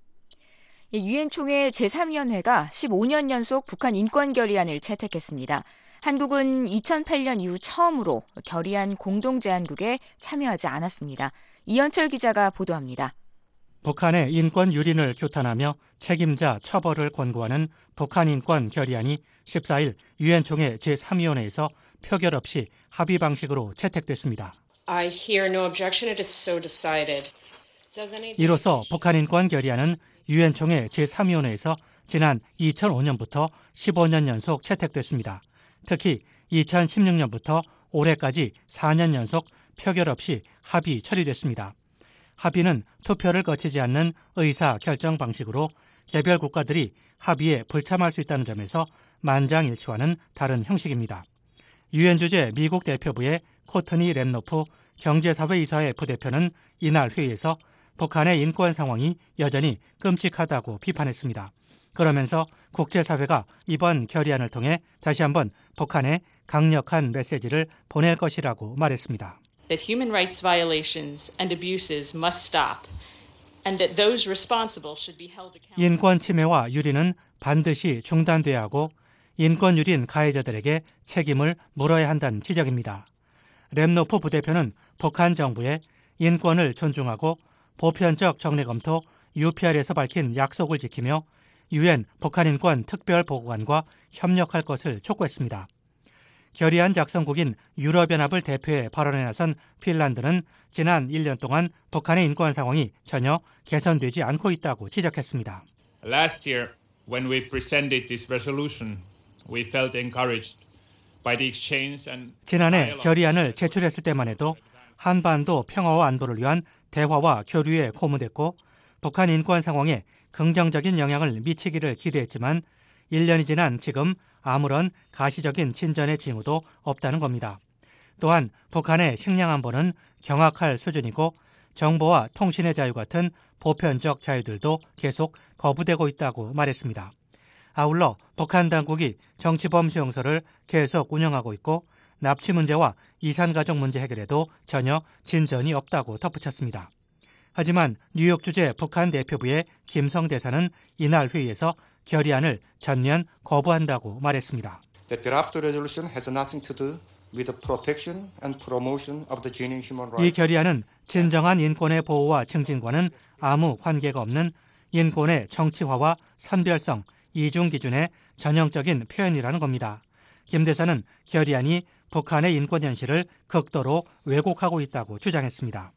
유엔 총회 제삼위원회가 십오년 연속 북한 인권 결의안을 채택했습니다. 한국은 이천팔년 이후 처음으로 결의안 공동제안국에 참여하지 않았습니다. 이현철 기자가 보도합니다. 북한의 인권 유린을 규탄하며 책임자 처벌을 권고하는 북한 인권 결의안이 십사일 유엔 총회 제삼위원회에서 표결 없이 합의 방식으로 채택됐습니다. I hear no objection. It is so decided. 이로써 북한 인권 결의안은 유엔 총회 제삼위원회에서 지난 이천오년부터 십오년 연속 채택됐습니다. 특히 이천십육년부터 올해까지 사년 연속 표결 없이 합의 처리됐습니다. 합의는 투표를 거치지 않는 의사 결정 방식으로 개별 국가들이 합의에 불참할 수 있다는 점에서 만장일치와는 다른 형식입니다. 유엔 주재 미국 대표부의 코트니 랩노프 경제사회이사회 부대표는 이날 회의에서 북한의 인권 상황이 여전히 끔찍하다고 비판했습니다. 그러면서 국제사회가 이번 결의안을 통해 다시 한번 북한에 강력한 메시지를 보낼 것이라고 말했습니다. That human rights violations and abuses must stop, and that those responsible should be held accountable. 인권 침해와 유린은 반드시 중단돼야 하고 인권 유린 가해자들에게 책임을 물어야 한다는 지적입니다. 랩노프 부대표는 북한 정부의 인권을 존중하고 보편적 정례 검토 유피알에서 밝힌 약속을 지키며 유엔 북한인권 특별보고관과 협력할 것을 촉구했습니다. 결의안 작성국인 유럽연합을 대표해 발언에 나선 핀란드는 지난 일 년 동안 북한의 인권 상황이 전혀 개선되지 않고 있다고 지적했습니다. Last year, when we presented this resolution, we felt encouraged by the exchange and 지난해 결의안을 제출했을 때만 해도 한반도 평화와 안보를 위한 대화와 교류에 고무됐고 북한 인권 상황에 긍정적인 영향을 미치기를 기대했지만 일 년이 지난 지금 아무런 가시적인 진전의 징후도 없다는 겁니다. 또한 북한의 식량 안보는 경악할 수준이고 정보와 통신의 자유 같은 보편적 자유들도 계속 거부되고 있다고 말했습니다. 아울러 북한 당국이 정치범 수용소를 계속 운영하고 있고 납치 문제와 이산가족 문제 해결에도 전혀 진전이 없다고 덧붙였습니다. 하지만 뉴욕 주재 북한 대표부의 김성 대사는 이날 회의에서 결의안을 전면 거부한다고 말했습니다. The draft resolution has nothing to do with the protection and promotion of the genuine human rights. 이 결의안은 진정한 인권의 보호와 증진과는 아무 관계가 없는 인권의 정치화와 선별성, 이중 기준의 전형적인 표현이라는 겁니다. 김 대사는 결의안이 북한의 인권 현실을 극도로 왜곡하고 있다고 주장했습니다.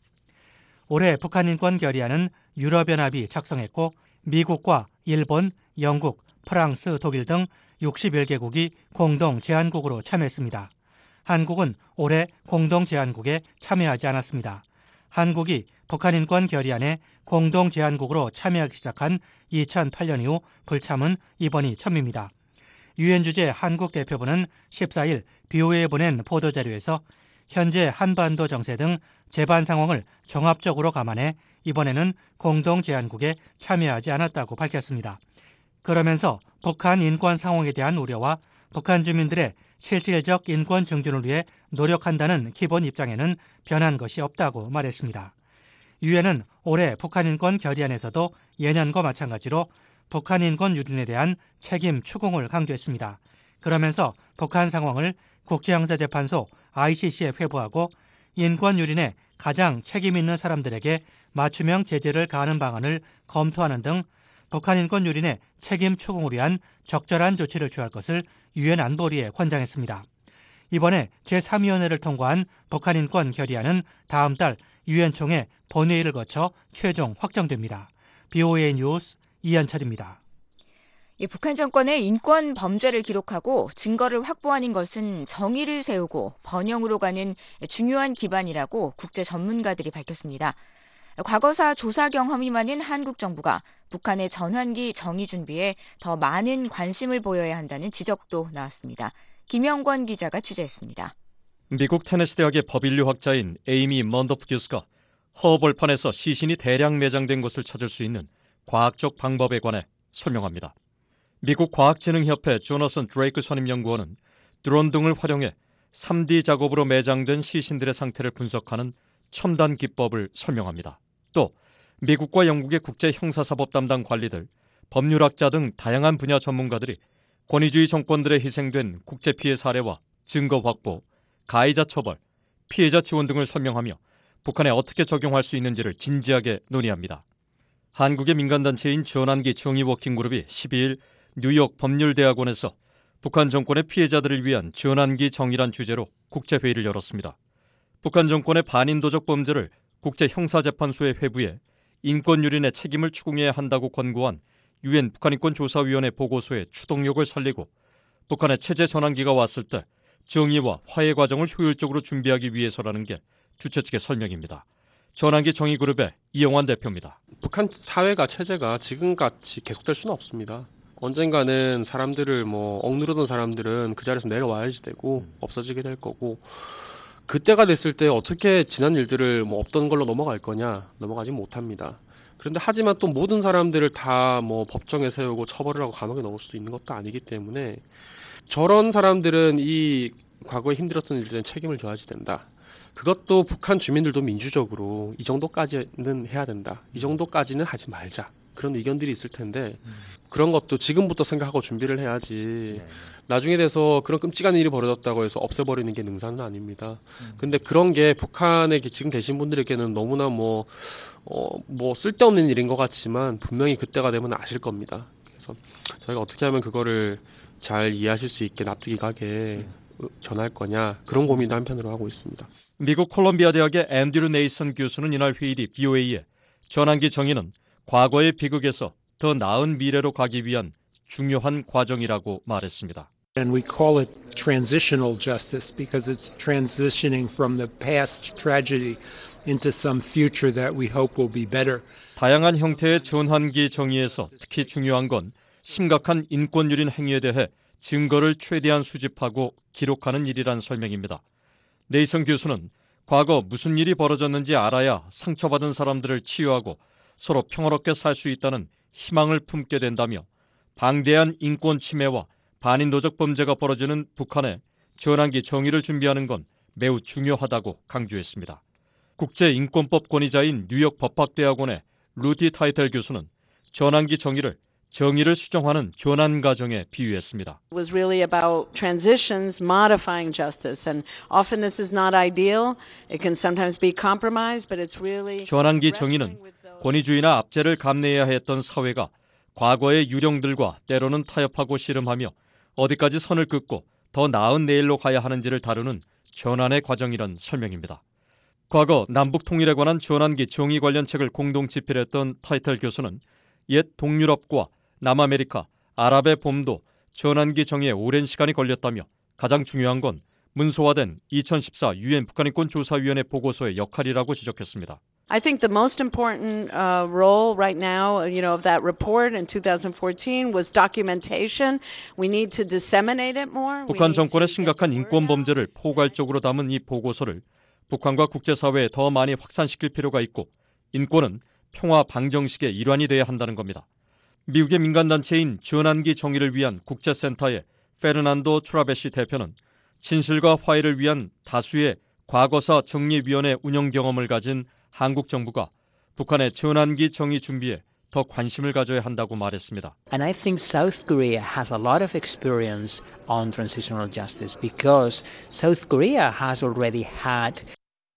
올해 북한 인권 결의안은 유럽연합이 작성했고 미국과 일본, 영국, 프랑스, 독일 등 육십일 개국이 공동 제안국으로 참여했습니다. 한국은 올해 공동 제안국에 참여하지 않았습니다. 한국이 북한 인권 결의안에 공동 제안국으로 참여하기 시작한 이천팔 년 이후 불참은 이번이 처음입니다. 유엔 주재 한국 대표부는 십사 일 비오에이에 보낸 보도자료에서 현재 한반도 정세 등 재반 상황을 종합적으로 감안해 이번에는 공동 제안국에 참여하지 않았다고 밝혔습니다. 그러면서 북한 인권 상황에 대한 우려와 북한 주민들의 실질적 인권 증진을 위해 노력한다는 기본 입장에는 변한 것이 없다고 말했습니다. 유엔은 올해 북한 인권 결의안에서도 예년과 마찬가지로 북한 인권 유린에 대한 책임 추궁을 강조했습니다. 그러면서 북한 상황을 국제형사재판소 아이씨씨에 회부하고 인권 유린에 가장 책임 있는 사람들에게 맞춤형 제재를 가하는 방안을 검토하는 등 북한 인권 유린의 책임 추궁을 위한 적절한 조치를 취할 것을 유엔 안보리에 권장했습니다. 이번에 제삼 위원회를 통과한 북한 인권 결의안은 다음 달 유엔 총회 본회의를 거쳐 최종 확정됩니다. 비오에이 뉴스 이현철입니다. 이 북한 정권의 인권 범죄를 기록하고 증거를 확보하는 것은 정의를 세우고 번영으로 가는 중요한 기반이라고 국제 전문가들이 밝혔습니다. 과거사 조사 경험이 많은 한국 정부가 북한의 전환기 정의 준비에 더 많은 관심을 보여야 한다는 지적도 나왔습니다. 김영권 기자가 취재했습니다. 미국 테네시 대학의 법인류학자인 에이미 먼더프 교수가 허벌판에서 시신이 대량 매장된 것을 찾을 수 있는 과학적 방법에 관해 설명합니다. 미국 과학진흥협회 조너선 드레이크 선임연구원은 드론 등을 활용해 삼디 작업으로 매장된 시신들의 상태를 분석하는 첨단 기법을 설명합니다. 또 미국과 영국의 국제형사사법 담당 관리들, 법률학자 등 다양한 분야 전문가들이 권위주의 정권들에 희생된 국제피해 사례와 증거 확보, 가해자 처벌, 피해자 지원 등을 설명하며 북한에 어떻게 적용할 수 있는지를 진지하게 논의합니다. 한국의 민간단체인 전환기 정의워킹그룹이 십이 일 뉴욕 법률대학원에서 북한 정권의 피해자들을 위한 전환기 정의란 주제로 국제회의를 열었습니다. 북한 정권의 반인도적 범죄를 국제형사재판소에 회부해 인권유린의 책임을 추궁해야 한다고 권고한 유엔 북한인권조사위원회 보고서의 추동력을 살리고 북한의 체제 전환기가 왔을 때 정의와 화해 과정을 효율적으로 준비하기 위해서라는 게 주최 측의 설명입니다. 전환기 정의그룹의 이영환 대표입니다. 북한 사회가 체제가 지금같이 계속될 수는 없습니다. 언젠가는 사람들을 뭐 억누르던 사람들은 그 자리에서 내려와야지 되고 없어지게 될 거고 그때가 됐을 때 어떻게 지난 일들을 뭐 없던 걸로 넘어갈 거냐 넘어가지 못합니다. 그런데 하지만 또 모든 사람들을 다 뭐 법정에 세우고 처벌을 하고 감옥에 넣을 수 있는 것도 아니기 때문에 저런 사람들은 이 과거에 힘들었던 일들에 책임을 져야지 된다. 그것도 북한 주민들도 민주적으로 이 정도까지는 해야 된다. 이 정도까지는 하지 말자. 그런 의견들이 있을 텐데 음. 그런 것도 지금부터 생각하고 준비를 해야지 네. 나중에 돼서 그런 끔찍한 일이 벌어졌다고 해서 없애버리는 게 능사는 아닙니다. 음. 근데 그런 게 북한에 지금 계신 분들에게는 너무나 뭐, 어, 뭐 쓸데없는 일인 것 같지만 분명히 그때가 되면 아실 겁니다. 그래서 저희가 어떻게 하면 그거를 잘 이해하실 수 있게 납득이 가게 음. 전할 거냐 그런 고민도 한편으로 하고 있습니다. 미국 콜롬비아 대학의 앤드류 네이선 교수는 이날 회의 뒤 비오에이에 전환기 정의는 과거의 비극에서 더 나은 미래로 가기 위한 중요한 과정이라고 말했습니다. And we call it transitional justice because it's transitioning from the past tragedy into some future that we hope will be better. 다양한 형태의 전환기 정의에서 특히 중요한 건 심각한 인권유린 행위에 대해 증거를 최대한 수집하고 기록하는 일이란 설명입니다. 네이선 교수는 과거 무슨 일이 벌어졌는지 알아야 상처받은 사람들을 치유하고 서로 평화롭게 살 수 있다는 희망을 품게 된다며 방대한 인권 침해와 반인도적 범죄가 벌어지는 북한에 전환기 정의를 준비하는 건 매우 중요하다고 강조했습니다. 국제인권법 권위자인 뉴욕 법학대학원의 루티 타이텔 교수는 전환기 정의를 정의를 수정하는 전환 과정에 비유했습니다. It was really about transitions, modifying justice, and often this is not ideal. It can sometimes be compromised, but it's really 전환기 정의는 권위주의나 압제를 감내해야 했던 사회가 과거의 유령들과 때로는 타협하고 씨름하며 어디까지 선을 긋고 더 나은 내일로 가야 하는지를 다루는 전환의 과정이란 설명입니다. 과거 남북 통일에 관한 전환기 정의 관련 책을 공동 집필했던 타이틀 교수는 옛 동유럽과 남아메리카, 아랍의 봄도 전환기 정의에 오랜 시간이 걸렸다며 가장 중요한 건 문서화된 이천십사 유엔 북한인권조사위원회 보고서의 역할이라고 지적했습니다. I think the most important uh, role right now, you know, of that report in twenty fourteen was documentation. We need to disseminate it more. 북한 정권의 심각한 인권 범죄를 포괄적으로 담은 이 보고서를 북한과 국제사회에 더 많이 확산시킬 필요가 있고 인권은 평화 방정식의 일환이 돼야 한다는 겁니다. 미국의 민간단체인 전환기 정의를 위한 국제센터의 페르난도 트라베시 대표는 진실과 화해를 위한 다수의 과거사 정리위원회 운영 경험을 가진 한국 정부가 북한의 전환기 정의 준비에 더 관심을 가져야 한다고 말했습니다. And I think South Korea has a lot of experience on transitional justice because South Korea has already had.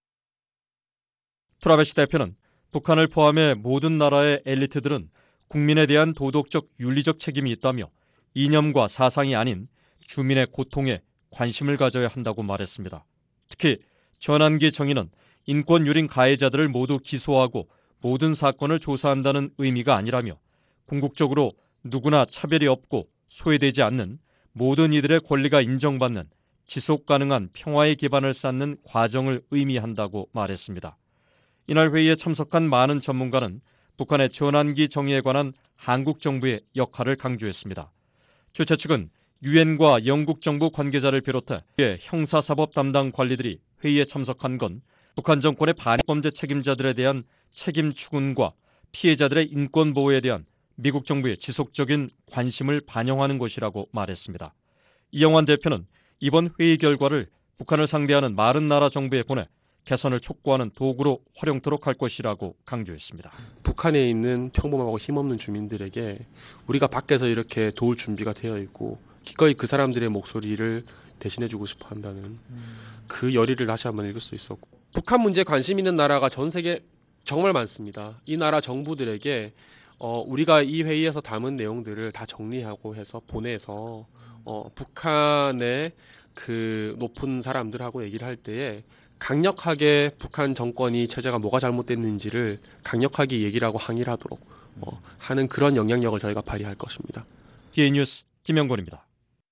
트라베시 대표는 북한을 포함해 모든 나라의 엘리트들은 국민에 대한 도덕적 윤리적 책임이 있다며 이념과 사상이 아닌 주민의 고통에 관심을 가져야 한다고 말했습니다. 특히 전환기 정의는 인권 유린 가해자들을 모두 기소하고 모든 사건을 조사한다는 의미가 아니라며 궁극적으로 누구나 차별이 없고 소외되지 않는 모든 이들의 권리가 인정받는 지속 가능한 평화의 기반을 쌓는 과정을 의미한다고 말했습니다. 이날 회의에 참석한 많은 전문가는 북한의 전환기 정의에 관한 한국 정부의 역할을 강조했습니다. 주최 측은 유엔과 영국 정부 관계자를 비롯해 형사사법 담당 관리들이 회의에 참석한 건 북한 정권의 반범죄 책임자들에 대한 책임 추궁과 피해자들의 인권 보호에 대한 미국 정부의 지속적인 관심을 반영하는 것이라고 말했습니다. 이영환 대표는 이번 회의 결과를 북한을 상대하는 마른 나라 정부에 보내 개선을 촉구하는 도구로 활용토록 할 것이라고 강조했습니다. 북한에 있는 평범하고 힘없는 주민들에게 우리가 밖에서 이렇게 도울 준비가 되어 있고 기꺼이 그 사람들의 목소리를 대신해주고 싶어 한다는 그 열의를 다시 한번 읽을 수 있었고, 북한 문제에 관심 있는 나라가 전 세계 정말 많습니다. 이 나라 정부들에게 어, 우리가 이 회의에서 담은 내용들을 다 정리하고 해서 보내서 어, 북한의 그 높은 사람들하고 얘기를 할 때에 강력하게 북한 정권이 체제가 뭐가 잘못됐는지를 강력하게 얘기를 하고 항의를 하도록 어, 하는 그런 영향력을 저희가 발휘할 것입니다. 디에이 뉴스 김영권입니다.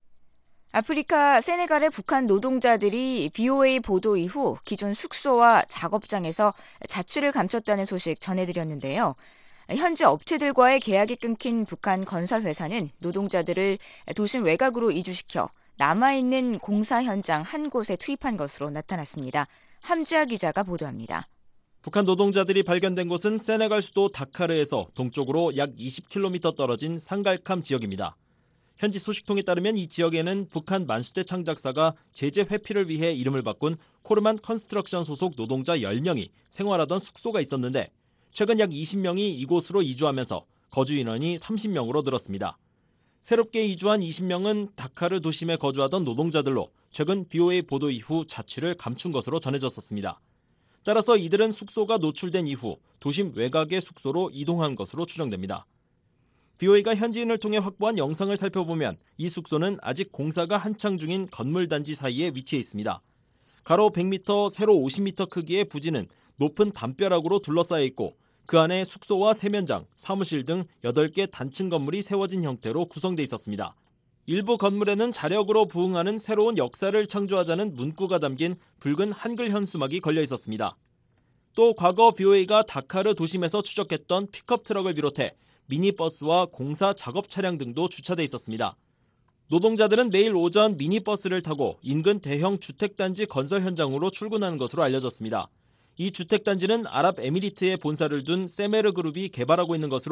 아프리카 세네갈의 북한 노동자들이 비오에이 보도 이후 기존 숙소와 작업장에서 자취를 감췄다는 소식 전해드렸는데요. 현지 업체들과의 계약이 끊긴 북한 건설회사는 노동자들을 도심 외곽으로 이주시켜 남아있는 공사 현장 한 곳에 투입한 것으로 나타났습니다. 함지아 기자가 보도합니다. 북한 노동자들이 발견된 곳은 세네갈 수도 다카르에서 동쪽으로 약 이십 킬로미터 떨어진 상갈캄 지역입니다. 현지 소식통에 따르면 이 지역에는 북한 만수대 창작사가 제재 회피를 위해 이름을 바꾼 코르만 컨스트럭션 소속 노동자 열 명이 생활하던 숙소가 있었는데 최근 약 이십 명이 이곳으로 이주하면서 거주 인원이 삼십 명으로 늘었습니다. 새롭게 이주한 이십 명은 다카르 도심에 거주하던 노동자들로 최근 비오에이 보도 이후 자취를 감춘 것으로 전해졌었습니다. 따라서 이들은 숙소가 노출된 이후 도심 외곽의 숙소로 이동한 것으로 추정됩니다. 비오에이가 현지인을 통해 확보한 영상을 살펴보면 이 숙소는 아직 공사가 한창 중인 건물 단지 사이에 위치해 있습니다. 가로 백 미터, 세로 오십 미터 크기의 부지는 높은 담벼락으로 둘러싸여 있고 그 안에 숙소와 세면장, 사무실 등 여덟 개 단층 건물이 세워진 형태로 구성돼 있었습니다. 일부 건물에는 자력으로 부응하는 새로운 역사를 창조하자는 문구가 담긴 붉은 한글 현수막이 걸려 있었습니다. 또 과거 비오에이가 다카르 도심에서 추적했던 픽업 트럭을 비롯해 미니버스와 공사 작업 차량 등도 주차돼 있었습니다. 노동자들은 매일 오전 미니버스를 타고 인근 대형 주택단지 건설 현장으로 출근하는 것으로 알려졌습니다. 이 주택단지는 아랍에미리트에 본사를 둔 세메르 그룹이 개발하고 있는 것으로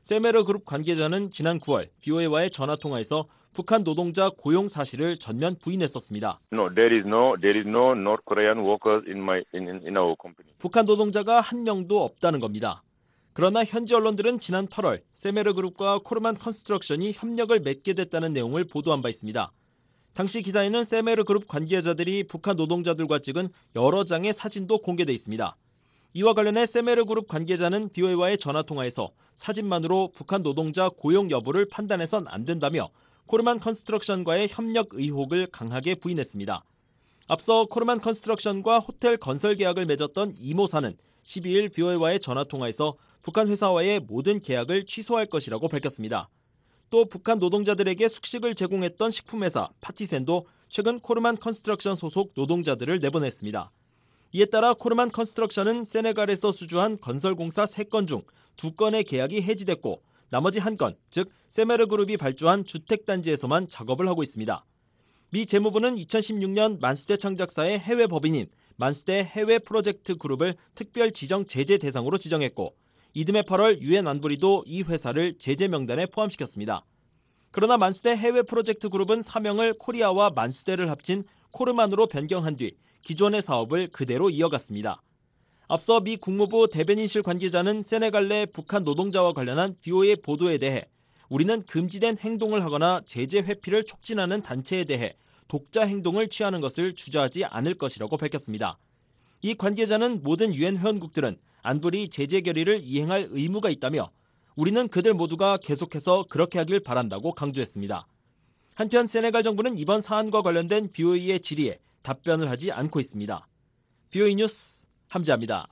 세메르 그룹 관계자는 지난 구월 비오에이와의 전화통화에서 북한 노동자 고용 사실을 전면 부인했었습니다. No, there is no, there is no North Korean workers in my in, in our company. 북한 노동자가 한 명도 없다는 겁니다. 그러나 현지 언론들은 지난 팔월 세메르 그룹과 코르만 컨스트럭션이 협력을 맺게 됐다는 내용을 보도한 바 있습니다. 당시 기사에는 세메르 그룹 관계자들이 북한 노동자들과 찍은 여러 장의 사진도 공개돼 있습니다. 이와 관련해 세메르 그룹 관계자는 비오에이와의 전화통화에서 사진만으로 북한 노동자 고용 여부를 판단해선 안 된다며 코르만 컨스트럭션과의 협력 의혹을 강하게 부인했습니다. 앞서 코르만 컨스트럭션과 호텔 건설 계약을 맺었던 이모사는 십이일 비오에이와의 전화통화에서 북한 회사와의 모든 계약을 취소할 것이라고 밝혔습니다. 또 북한 노동자들에게 숙식을 제공했던 식품회사 파티센도 최근 코르만 컨스트럭션 소속 노동자들을 내보냈습니다. 이에 따라 코르만 컨스트럭션은 세네갈에서 수주한 건설공사 세 건 중 두 건의 계약이 해지됐고 나머지 한 건, 즉 세메르 그룹이 발주한 주택단지에서만 작업을 하고 있습니다. 미 재무부는 이천십육년 만수대 창작사의 해외 법인인 만수대 해외 프로젝트 그룹을 특별 지정 제재 대상으로 지정했고 이듬해 팔월 유엔 안보리도 이 회사를 제재 명단에 포함시켰습니다. 그러나 만수대 해외 프로젝트 그룹은 사명을 코리아와 만수대를 합친 코르만으로 변경한 뒤 기존의 사업을 그대로 이어갔습니다. 앞서 미 국무부 대변인실 관계자는 세네갈 내 북한 노동자와 관련한 비오에이 보도에 대해 우리는 금지된 행동을 하거나 제재 회피를 촉진하는 단체에 대해 독자 행동을 취하는 것을 주저하지 않을 것이라고 밝혔습니다. 이 관계자는 모든 유엔 회원국들은 안보리 제재 결의를 이행할 의무가 있다며 우리는 그들 모두가 계속해서 그렇게 하길 바란다고 강조했습니다. 한편 세네갈 정부는 이번 사안과 관련된 비오에이의 질의에 답변을 하지 않고 있습니다. 비오에이 뉴스 함지아입니다.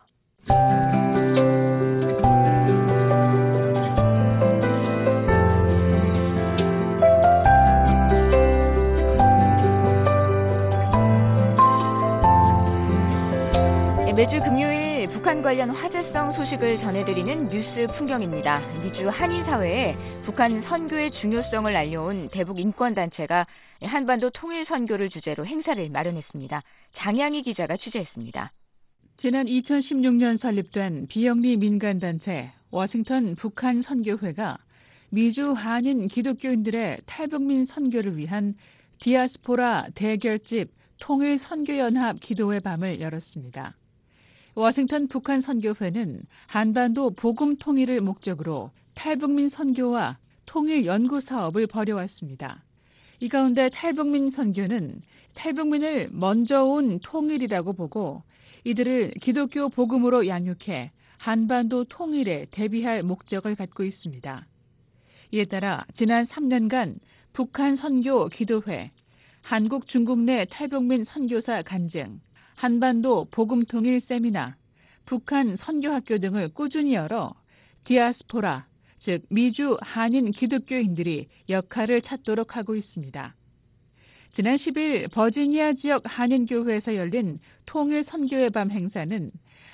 매주 금요일 북한 관련 화제성 소식을 전해드리는 뉴스 풍경입니다. 미주 한인사회에 북한 선교의 중요성을 알려온 대북 인권단체가 한반도 통일 선교를 주제로 행사를 마련했습니다. 장양희 기자가 취재했습니다. 지난 이천십육년 설립된 비영리 민간단체 워싱턴 북한 선교회가 미주 한인 기독교인들의 탈북민 선교를 위한 디아스포라 대결집 통일 선교연합 기도회 밤을 열었습니다. 워싱턴 북한 선교회는 한반도 복음 통일을 목적으로 탈북민 선교와 통일 연구 사업을 벌여왔습니다. 이 가운데 탈북민 선교는 탈북민을 먼저 온 통일이라고 보고 이들을 기독교 복음으로 양육해 한반도 통일에 대비할 목적을 갖고 있습니다. 이에 따라 지난 삼 년간 북한 선교 기도회, 한국 중국 내 탈북민 선교사 간증, 한반도 복음통일 세미나, 북한 선교학교 등을 꾸준히 열어 디아스포라, 즉 미주 한인 기독교인들이 역할을 찾도록 하고 있습니다. 지난 십일 버지니아 지역 한인교회에서 열린 통일 선교의 밤 행사는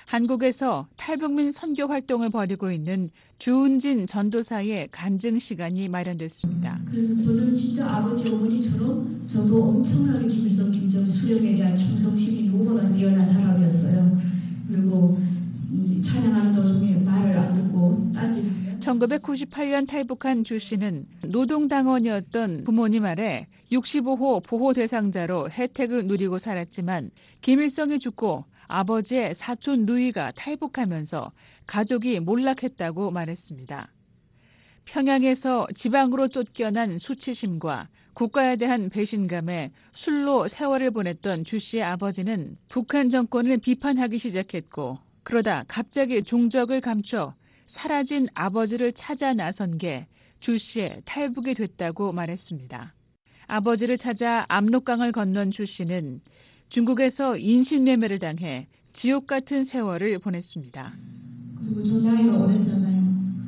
한국에서 탈북민 선교 활동을 벌이고 있는 주은진 전도사의 간증 시간이 마련됐습니다. 그래서 저는 진짜 아버지 어머니처럼 저도 엄청나게 김일성 김정은 수령에 대한 충성심이 무보다 뛰어난 사람이었어요. 그리고 찬양하는 도중에 말을 안 듣고 따지는 천구백구십팔년 탈북한 주 씨는 노동당원이었던 부모님 아래 육십오호 보호 대상자로 혜택을 누리고 살았지만 김일성이 죽고 아버지의 사촌 누이가 탈북하면서 가족이 몰락했다고 말했습니다. 평양에서 지방으로 쫓겨난 수치심과 국가에 대한 배신감에 술로 세월을 보냈던 주 씨의 아버지는 북한 정권을 비판하기 시작했고 그러다 갑자기 종적을 감춰 사라진 아버지를 찾아 나선 게 주 씨의 탈북이 됐다고 말했습니다. 아버지를 찾아 압록강을 건넌 주 씨는 중국에서 인신매매를 당해 지옥 같은 세월을 보냈습니다. 그리고 저 나이가 어렸잖아요.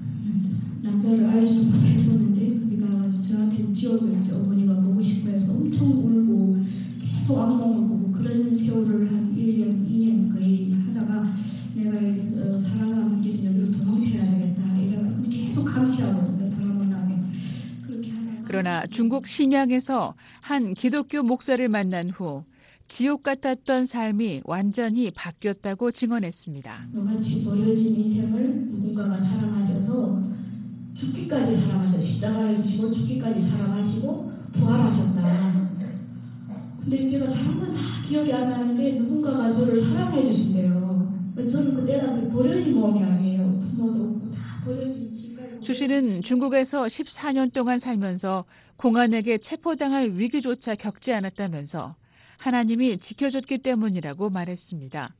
남자를 알지도 못했었는데 거기 나가서 저한테 지옥을 어머니가 보고 싶어 해서 엄청 울고 계속 악몽을 보고 그런 세월을 한 일 년, 이 년 거의 하다가 내가 여기서 살아남은 길은 여기로 도망쳐야 되겠다 이래서 계속 감시하거든요. 돌아보나게 그렇게 하다가 그러나 중국 심양에서 한 기독교 목사를 만난 후 지옥 같았던 삶이 완전히 바뀌었다고 증언했습니다. 너같이 버려진 인생을 누군가가 사랑하셔서 죽기까지 사랑하셨다. 십자가를 지시고 죽기까지 사랑하시고 부활하셨다. 근데 제가 다른 건 다 기억이 안 나는데 누군가가 저를 사랑해 주신대요. 저는 그때 당시 버려진 몸이 아니에요. 부모도 없고 다 버려진 길가에. 주 씨는 중국에서 십사 년 동안 살면서 공안에게 체포당할 위기조차 겪지 않았다면서 하나님이 지켜줬기 때문이라고 말했습니다.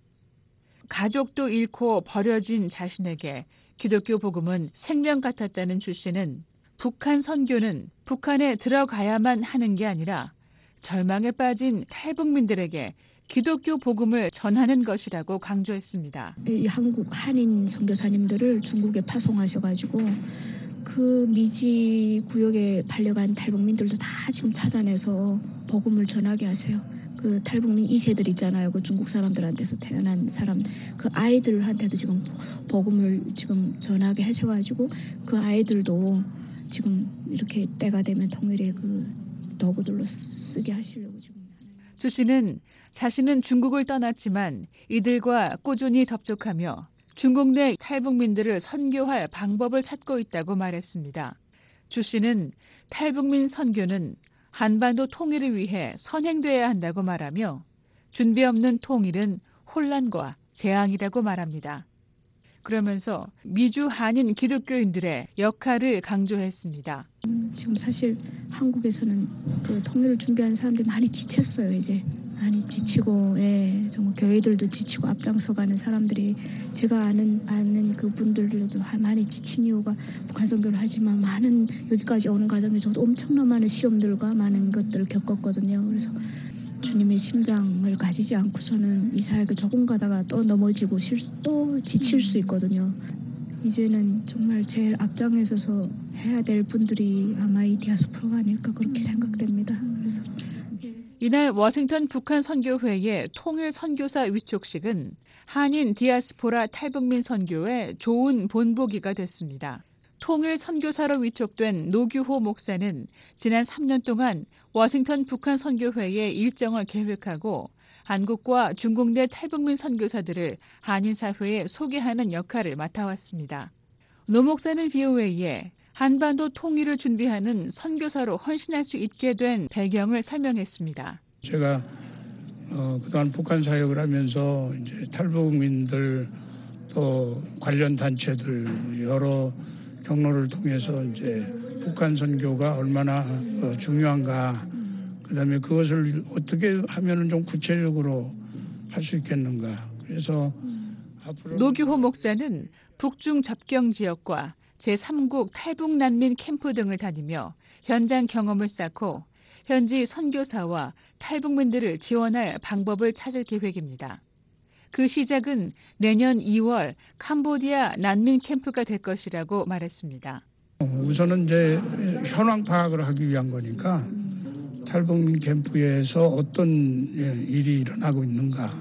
가족도 잃고 버려진 자신에게 기독교 복음은 생명 같았다는 주 씨는 북한 선교는 북한에 들어가야만 하는 게 아니라 절망에 빠진 탈북민들에게 기독교 복음을 전하는 것이라고 강조했습니다. 이 한국 한인 선교사님들을 중국에 파송하셔가지고 그 미지 구역에 팔려간 탈북민들도 다 지금 찾아내서 복음을 전하게 하세요. 그 탈북민 이 세들 있잖아요. 그 중국 사람들한테서 태어난 사람, 그 아이들한테도 지금 복음을 지금 전하게 하셔가지고 그 아이들도 지금 이렇게 때가 되면 통일의 그 도구들로 쓰게 하시려고 지금. 주 씨는 자신은 중국을 떠났지만 이들과 꾸준히 접촉하며 중국 내 탈북민들을 선교할 방법을 찾고 있다고 말했습니다. 주 씨는 탈북민 선교는 한반도 통일을 위해 선행돼야 한다고 말하며 준비 없는 통일은 혼란과 재앙이라고 말합니다. 그러면서 미주 한인 기독교인들의 역할을 강조했습니다. 지금 사실 한국에서는 그 통일을 준비하는 사람들이 많이 지쳤어요. 이제 많이 지치고, 예, 정말 교회들도 지치고 앞장서가는 사람들이 제가 아는 아는 그 분들도 많이 지친 이유가 북한 선교를 하지만 많은 여기까지 오는 과정에 저도 엄청난 많은 시험들과 많은 것들을 겪었거든요. 그래서 주님의 심장을 가지지 않고서는 이 사역을 조금 가다가 또 넘어지고 실수, 또 지칠 수 있거든요. 이제는 정말 제일 앞장에 서서 해야 될 분들이 아마 이 디아스포라가 아닐까 그렇게 생각됩니다. 그래서 이날 워싱턴 북한 선교회의 통일 선교사 위촉식은 한인 디아스포라 탈북민 선교의 좋은 본보기가 됐습니다. 통일 선교사로 위촉된 노규호 목사는 지난 삼 년 동안 워싱턴 북한 선교회의 일정을 계획하고 한국과 중국 내 탈북민 선교사들을 한인 사회에 소개하는 역할을 맡아왔습니다. 노 목사는 브이오에이에 한반도 통일을 준비하는 선교사로 헌신할 수 있게 된 배경을 설명했습니다. 제가 어, 그동안 북한 사역을 하면서 이제 탈북민들 또 관련 단체들 여러 경로를 통해서 이제 북한 선교가 얼마나 어, 중요한가, 그다음에 그것을 어떻게 하면은 좀 구체적으로 할 수 있겠는가. 그래서 앞으로 노규호 목사는 북중 접경 지역과 제삼국 탈북 난민 캠프 등을 다니며 현장 경험을 쌓고 현지 선교사와 탈북민들을 지원할 방법을 찾을 계획입니다. 그 시작은 내년 이월 캄보디아 난민 캠프가 될 것이라고 말했습니다. 우선은 이제 현황 파악을 하기 위한 거니까 탈북민 캠프에서 어떤 일이 일어나고 있는가,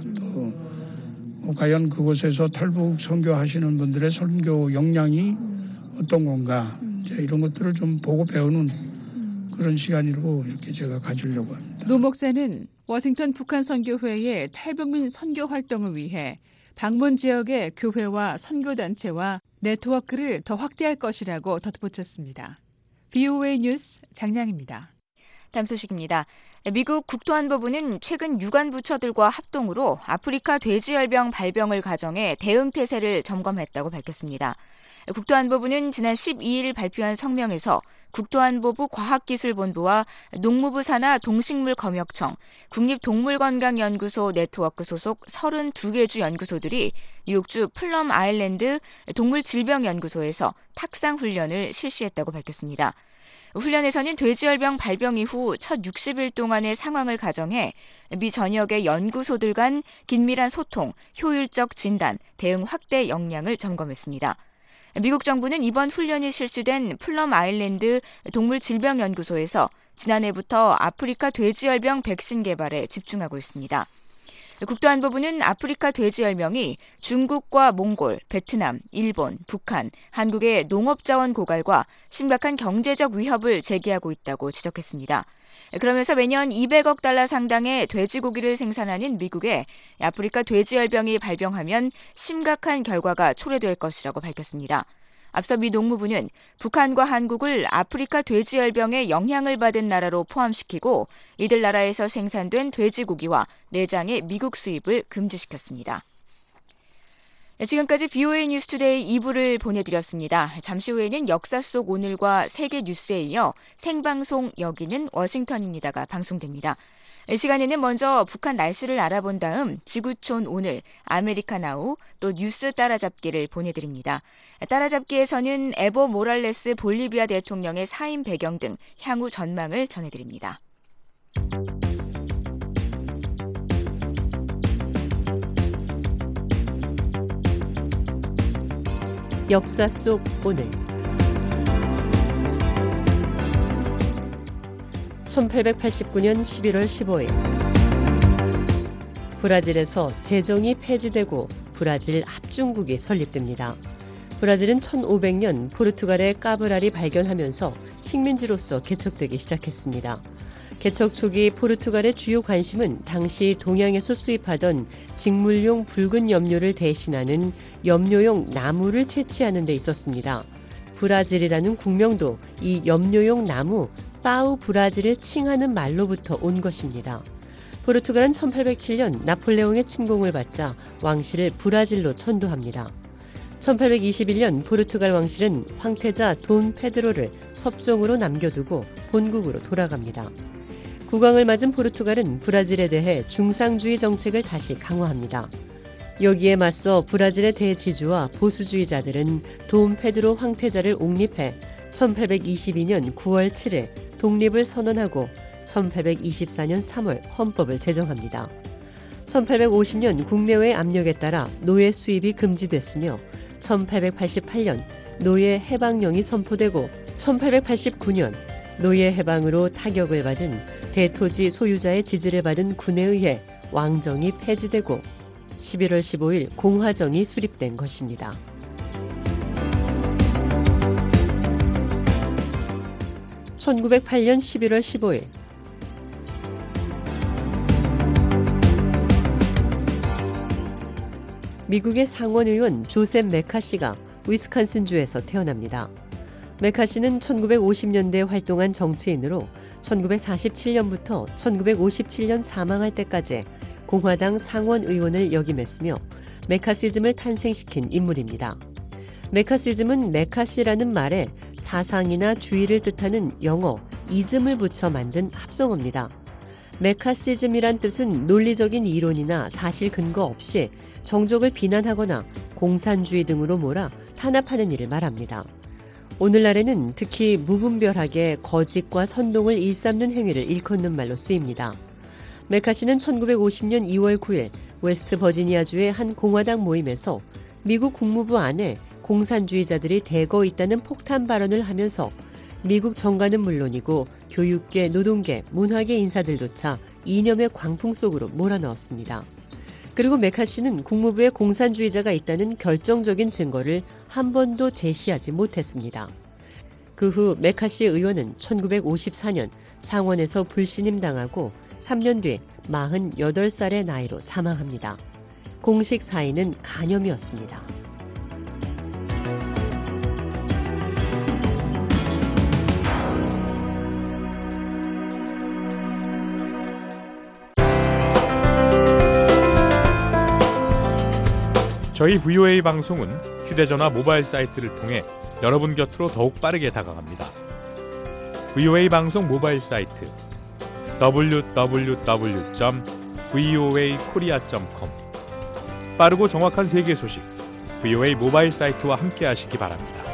또 과연 그곳에서 탈북 선교하시는 분들의 선교 역량이 어떤 건가, 이제 이런 것들을 좀 보고 배우는 그런 시간이라고 이렇게 제가 가지려고 합니다. 노 목사는 워싱턴 북한 선교회의 탈북민 선교 활동을 위해 방문 지역의 교회와 선교단체와 네트워크를 더 확대할 것이라고 덧붙였습니다. 브이오에이 뉴스 장량입니다. 다음 소식입니다. 미국 국토안보부는 최근 유관 부처들과 합동으로 아프리카 돼지열병 발병을 가정해 대응 태세를 점검했다고 밝혔습니다. 국토안보부는 지난 십이 일 발표한 성명에서 국토안보부 과학기술본부와 농무부 산하 동식물검역청, 국립동물건강연구소 네트워크 소속 서른두 개 주 연구소들이 뉴욕주 플럼 아일랜드 동물질병연구소에서 탁상훈련을 실시했다고 밝혔습니다. 훈련에서는 돼지열병 발병 이후 첫 육십 일 동안의 상황을 가정해 미 전역의 연구소들 간 긴밀한 소통, 효율적 진단, 대응 확대 역량을 점검했습니다. 미국 정부는 이번 훈련이 실시된 플럼 아일랜드 동물질병연구소에서 지난해부터 아프리카 돼지열병 백신 개발에 집중하고 있습니다. 국토안보부는 아프리카 돼지열병이 중국과 몽골, 베트남, 일본, 북한, 한국의 농업자원 고갈과 심각한 경제적 위협을 제기하고 있다고 지적했습니다. 그러면서 매년 이백억 달러 상당의 돼지고기를 생산하는 미국에 아프리카 돼지열병이 발병하면 심각한 결과가 초래될 것이라고 밝혔습니다. 앞서 미 농무부는 북한과 한국을 아프리카 돼지열병의 영향을 받은 나라로 포함시키고 이들 나라에서 생산된 돼지고기와 내장의 미국 수입을 금지시켰습니다. 지금까지 비오에이 뉴스투데이 이 부를 보내드렸습니다. 잠시 후에는 역사 속 오늘과 세계 뉴스에 이어 생방송 여기는 워싱턴입니다가 방송됩니다. 이 시간에는 먼저 북한 날씨를 알아본 다음 지구촌 오늘, 아메리카나우, 또 뉴스 따라잡기를 보내드립니다. 따라잡기에서는 에보 모랄레스 볼리비아 대통령의 사임 배경 등 향후 전망을 전해드립니다. 역사 속 오늘 천팔백팔십구 년 십일월 십오일 브라질에서 제정이 폐지되고 브라질 합중국이 설립됩니다. 브라질은 천오백 년 포르투갈의 까브랄이 발견하면서 식민지로서 개척되기 시작했습니다. 개척 초기 포르투갈의 주요 관심은 당시 동양에서 수입하던 직물용 붉은 염료를 대신하는 염료용 나무를 채취하는 데 있었습니다. 브라질이라는 국명도 이 염료용 나무 파우 브라질을 칭하는 말로부터 온 것입니다. 포르투갈은 천팔백칠 년 나폴레옹의 침공을 받자 왕실을 브라질로 천도합니다. 천팔백이십일 년 포르투갈 왕실은 황태자 돈 페드로를 섭정으로 남겨두고 본국으로 돌아갑니다. 국왕을 맞은 포르투갈은 브라질에 대해 중상주의 정책을 다시 강화합니다. 여기에 맞서 브라질의 대지주와 보수주의자들은 돈 페드로 황태자를 옹립해 천팔백이십이 년 구월 칠일 독립을 선언하고 천팔백이십사 년 삼월 헌법을 제정합니다. 천팔백오십 년 국내외 압력에 따라 노예 수입이 금지됐으며 천팔백팔십팔 년 노예 해방령이 선포되고 천팔백팔십구 년 노예 해방으로 타격을 받은 대토지 소유자의 지지를 받은 군에 의해 왕정이 폐지되고 십일월 십오일 공화정이 수립된 것입니다. 천구백팔 년 십일월 십오일 미국의 상원의원 조셉 메카시가 위스콘신주에서 태어납니다. 메카시는 천구백오십 년대에 활동한 정치인으로 천구백사십칠 년부터 천구백오십칠 년 사망할 때까지 공화당 상원의원을 역임했으며 메카시즘을 탄생시킨 인물입니다. 메카시즘은 메카시라는 말에 사상이나 주의를 뜻하는 영어 이즘을 붙여 만든 합성어입니다. 메카시즘이란 뜻은 논리적인 이론이나 사실 근거 없이 정족을 비난하거나 공산주의 등으로 몰아 탄압하는 일을 말합니다. 오늘날에는 특히 무분별하게 거짓과 선동을 일삼는 행위를 일컫는 말로 쓰입니다. 메카시는 천구백오십 년 이월 구일 웨스트 버지니아주의 한 공화당 모임에서 미국 국무부 안에 공산주의자들이 대거 있다는 폭탄 발언을 하면서 미국 정가는 물론이고 교육계, 노동계, 문화계 인사들조차 이념의 광풍 속으로 몰아넣었습니다. 그리고 메카시는 국무부에 공산주의자가 있다는 결정적인 증거를 한 번도 제시하지 못했습니다. 그 후 메카시 의원은 천구백오십사 년 상원에서 불신임당하고 삼 년 뒤 마흔여덟 살의 나이로 사망합니다. 공식 사인은 간염이었습니다. 저희 브이오에이 방송은 휴대전화 모바일 사이트를 통해 여러분 곁으로 더욱 빠르게 다가갑니다. 브이오에이 방송 모바일 사이트 더블유 더블유 더블유 점 브이오에이 코리아 점 컴 빠르고 정확한 세계 소식 브이오에이 모바일 사이트와 함께 하시기 바랍니다.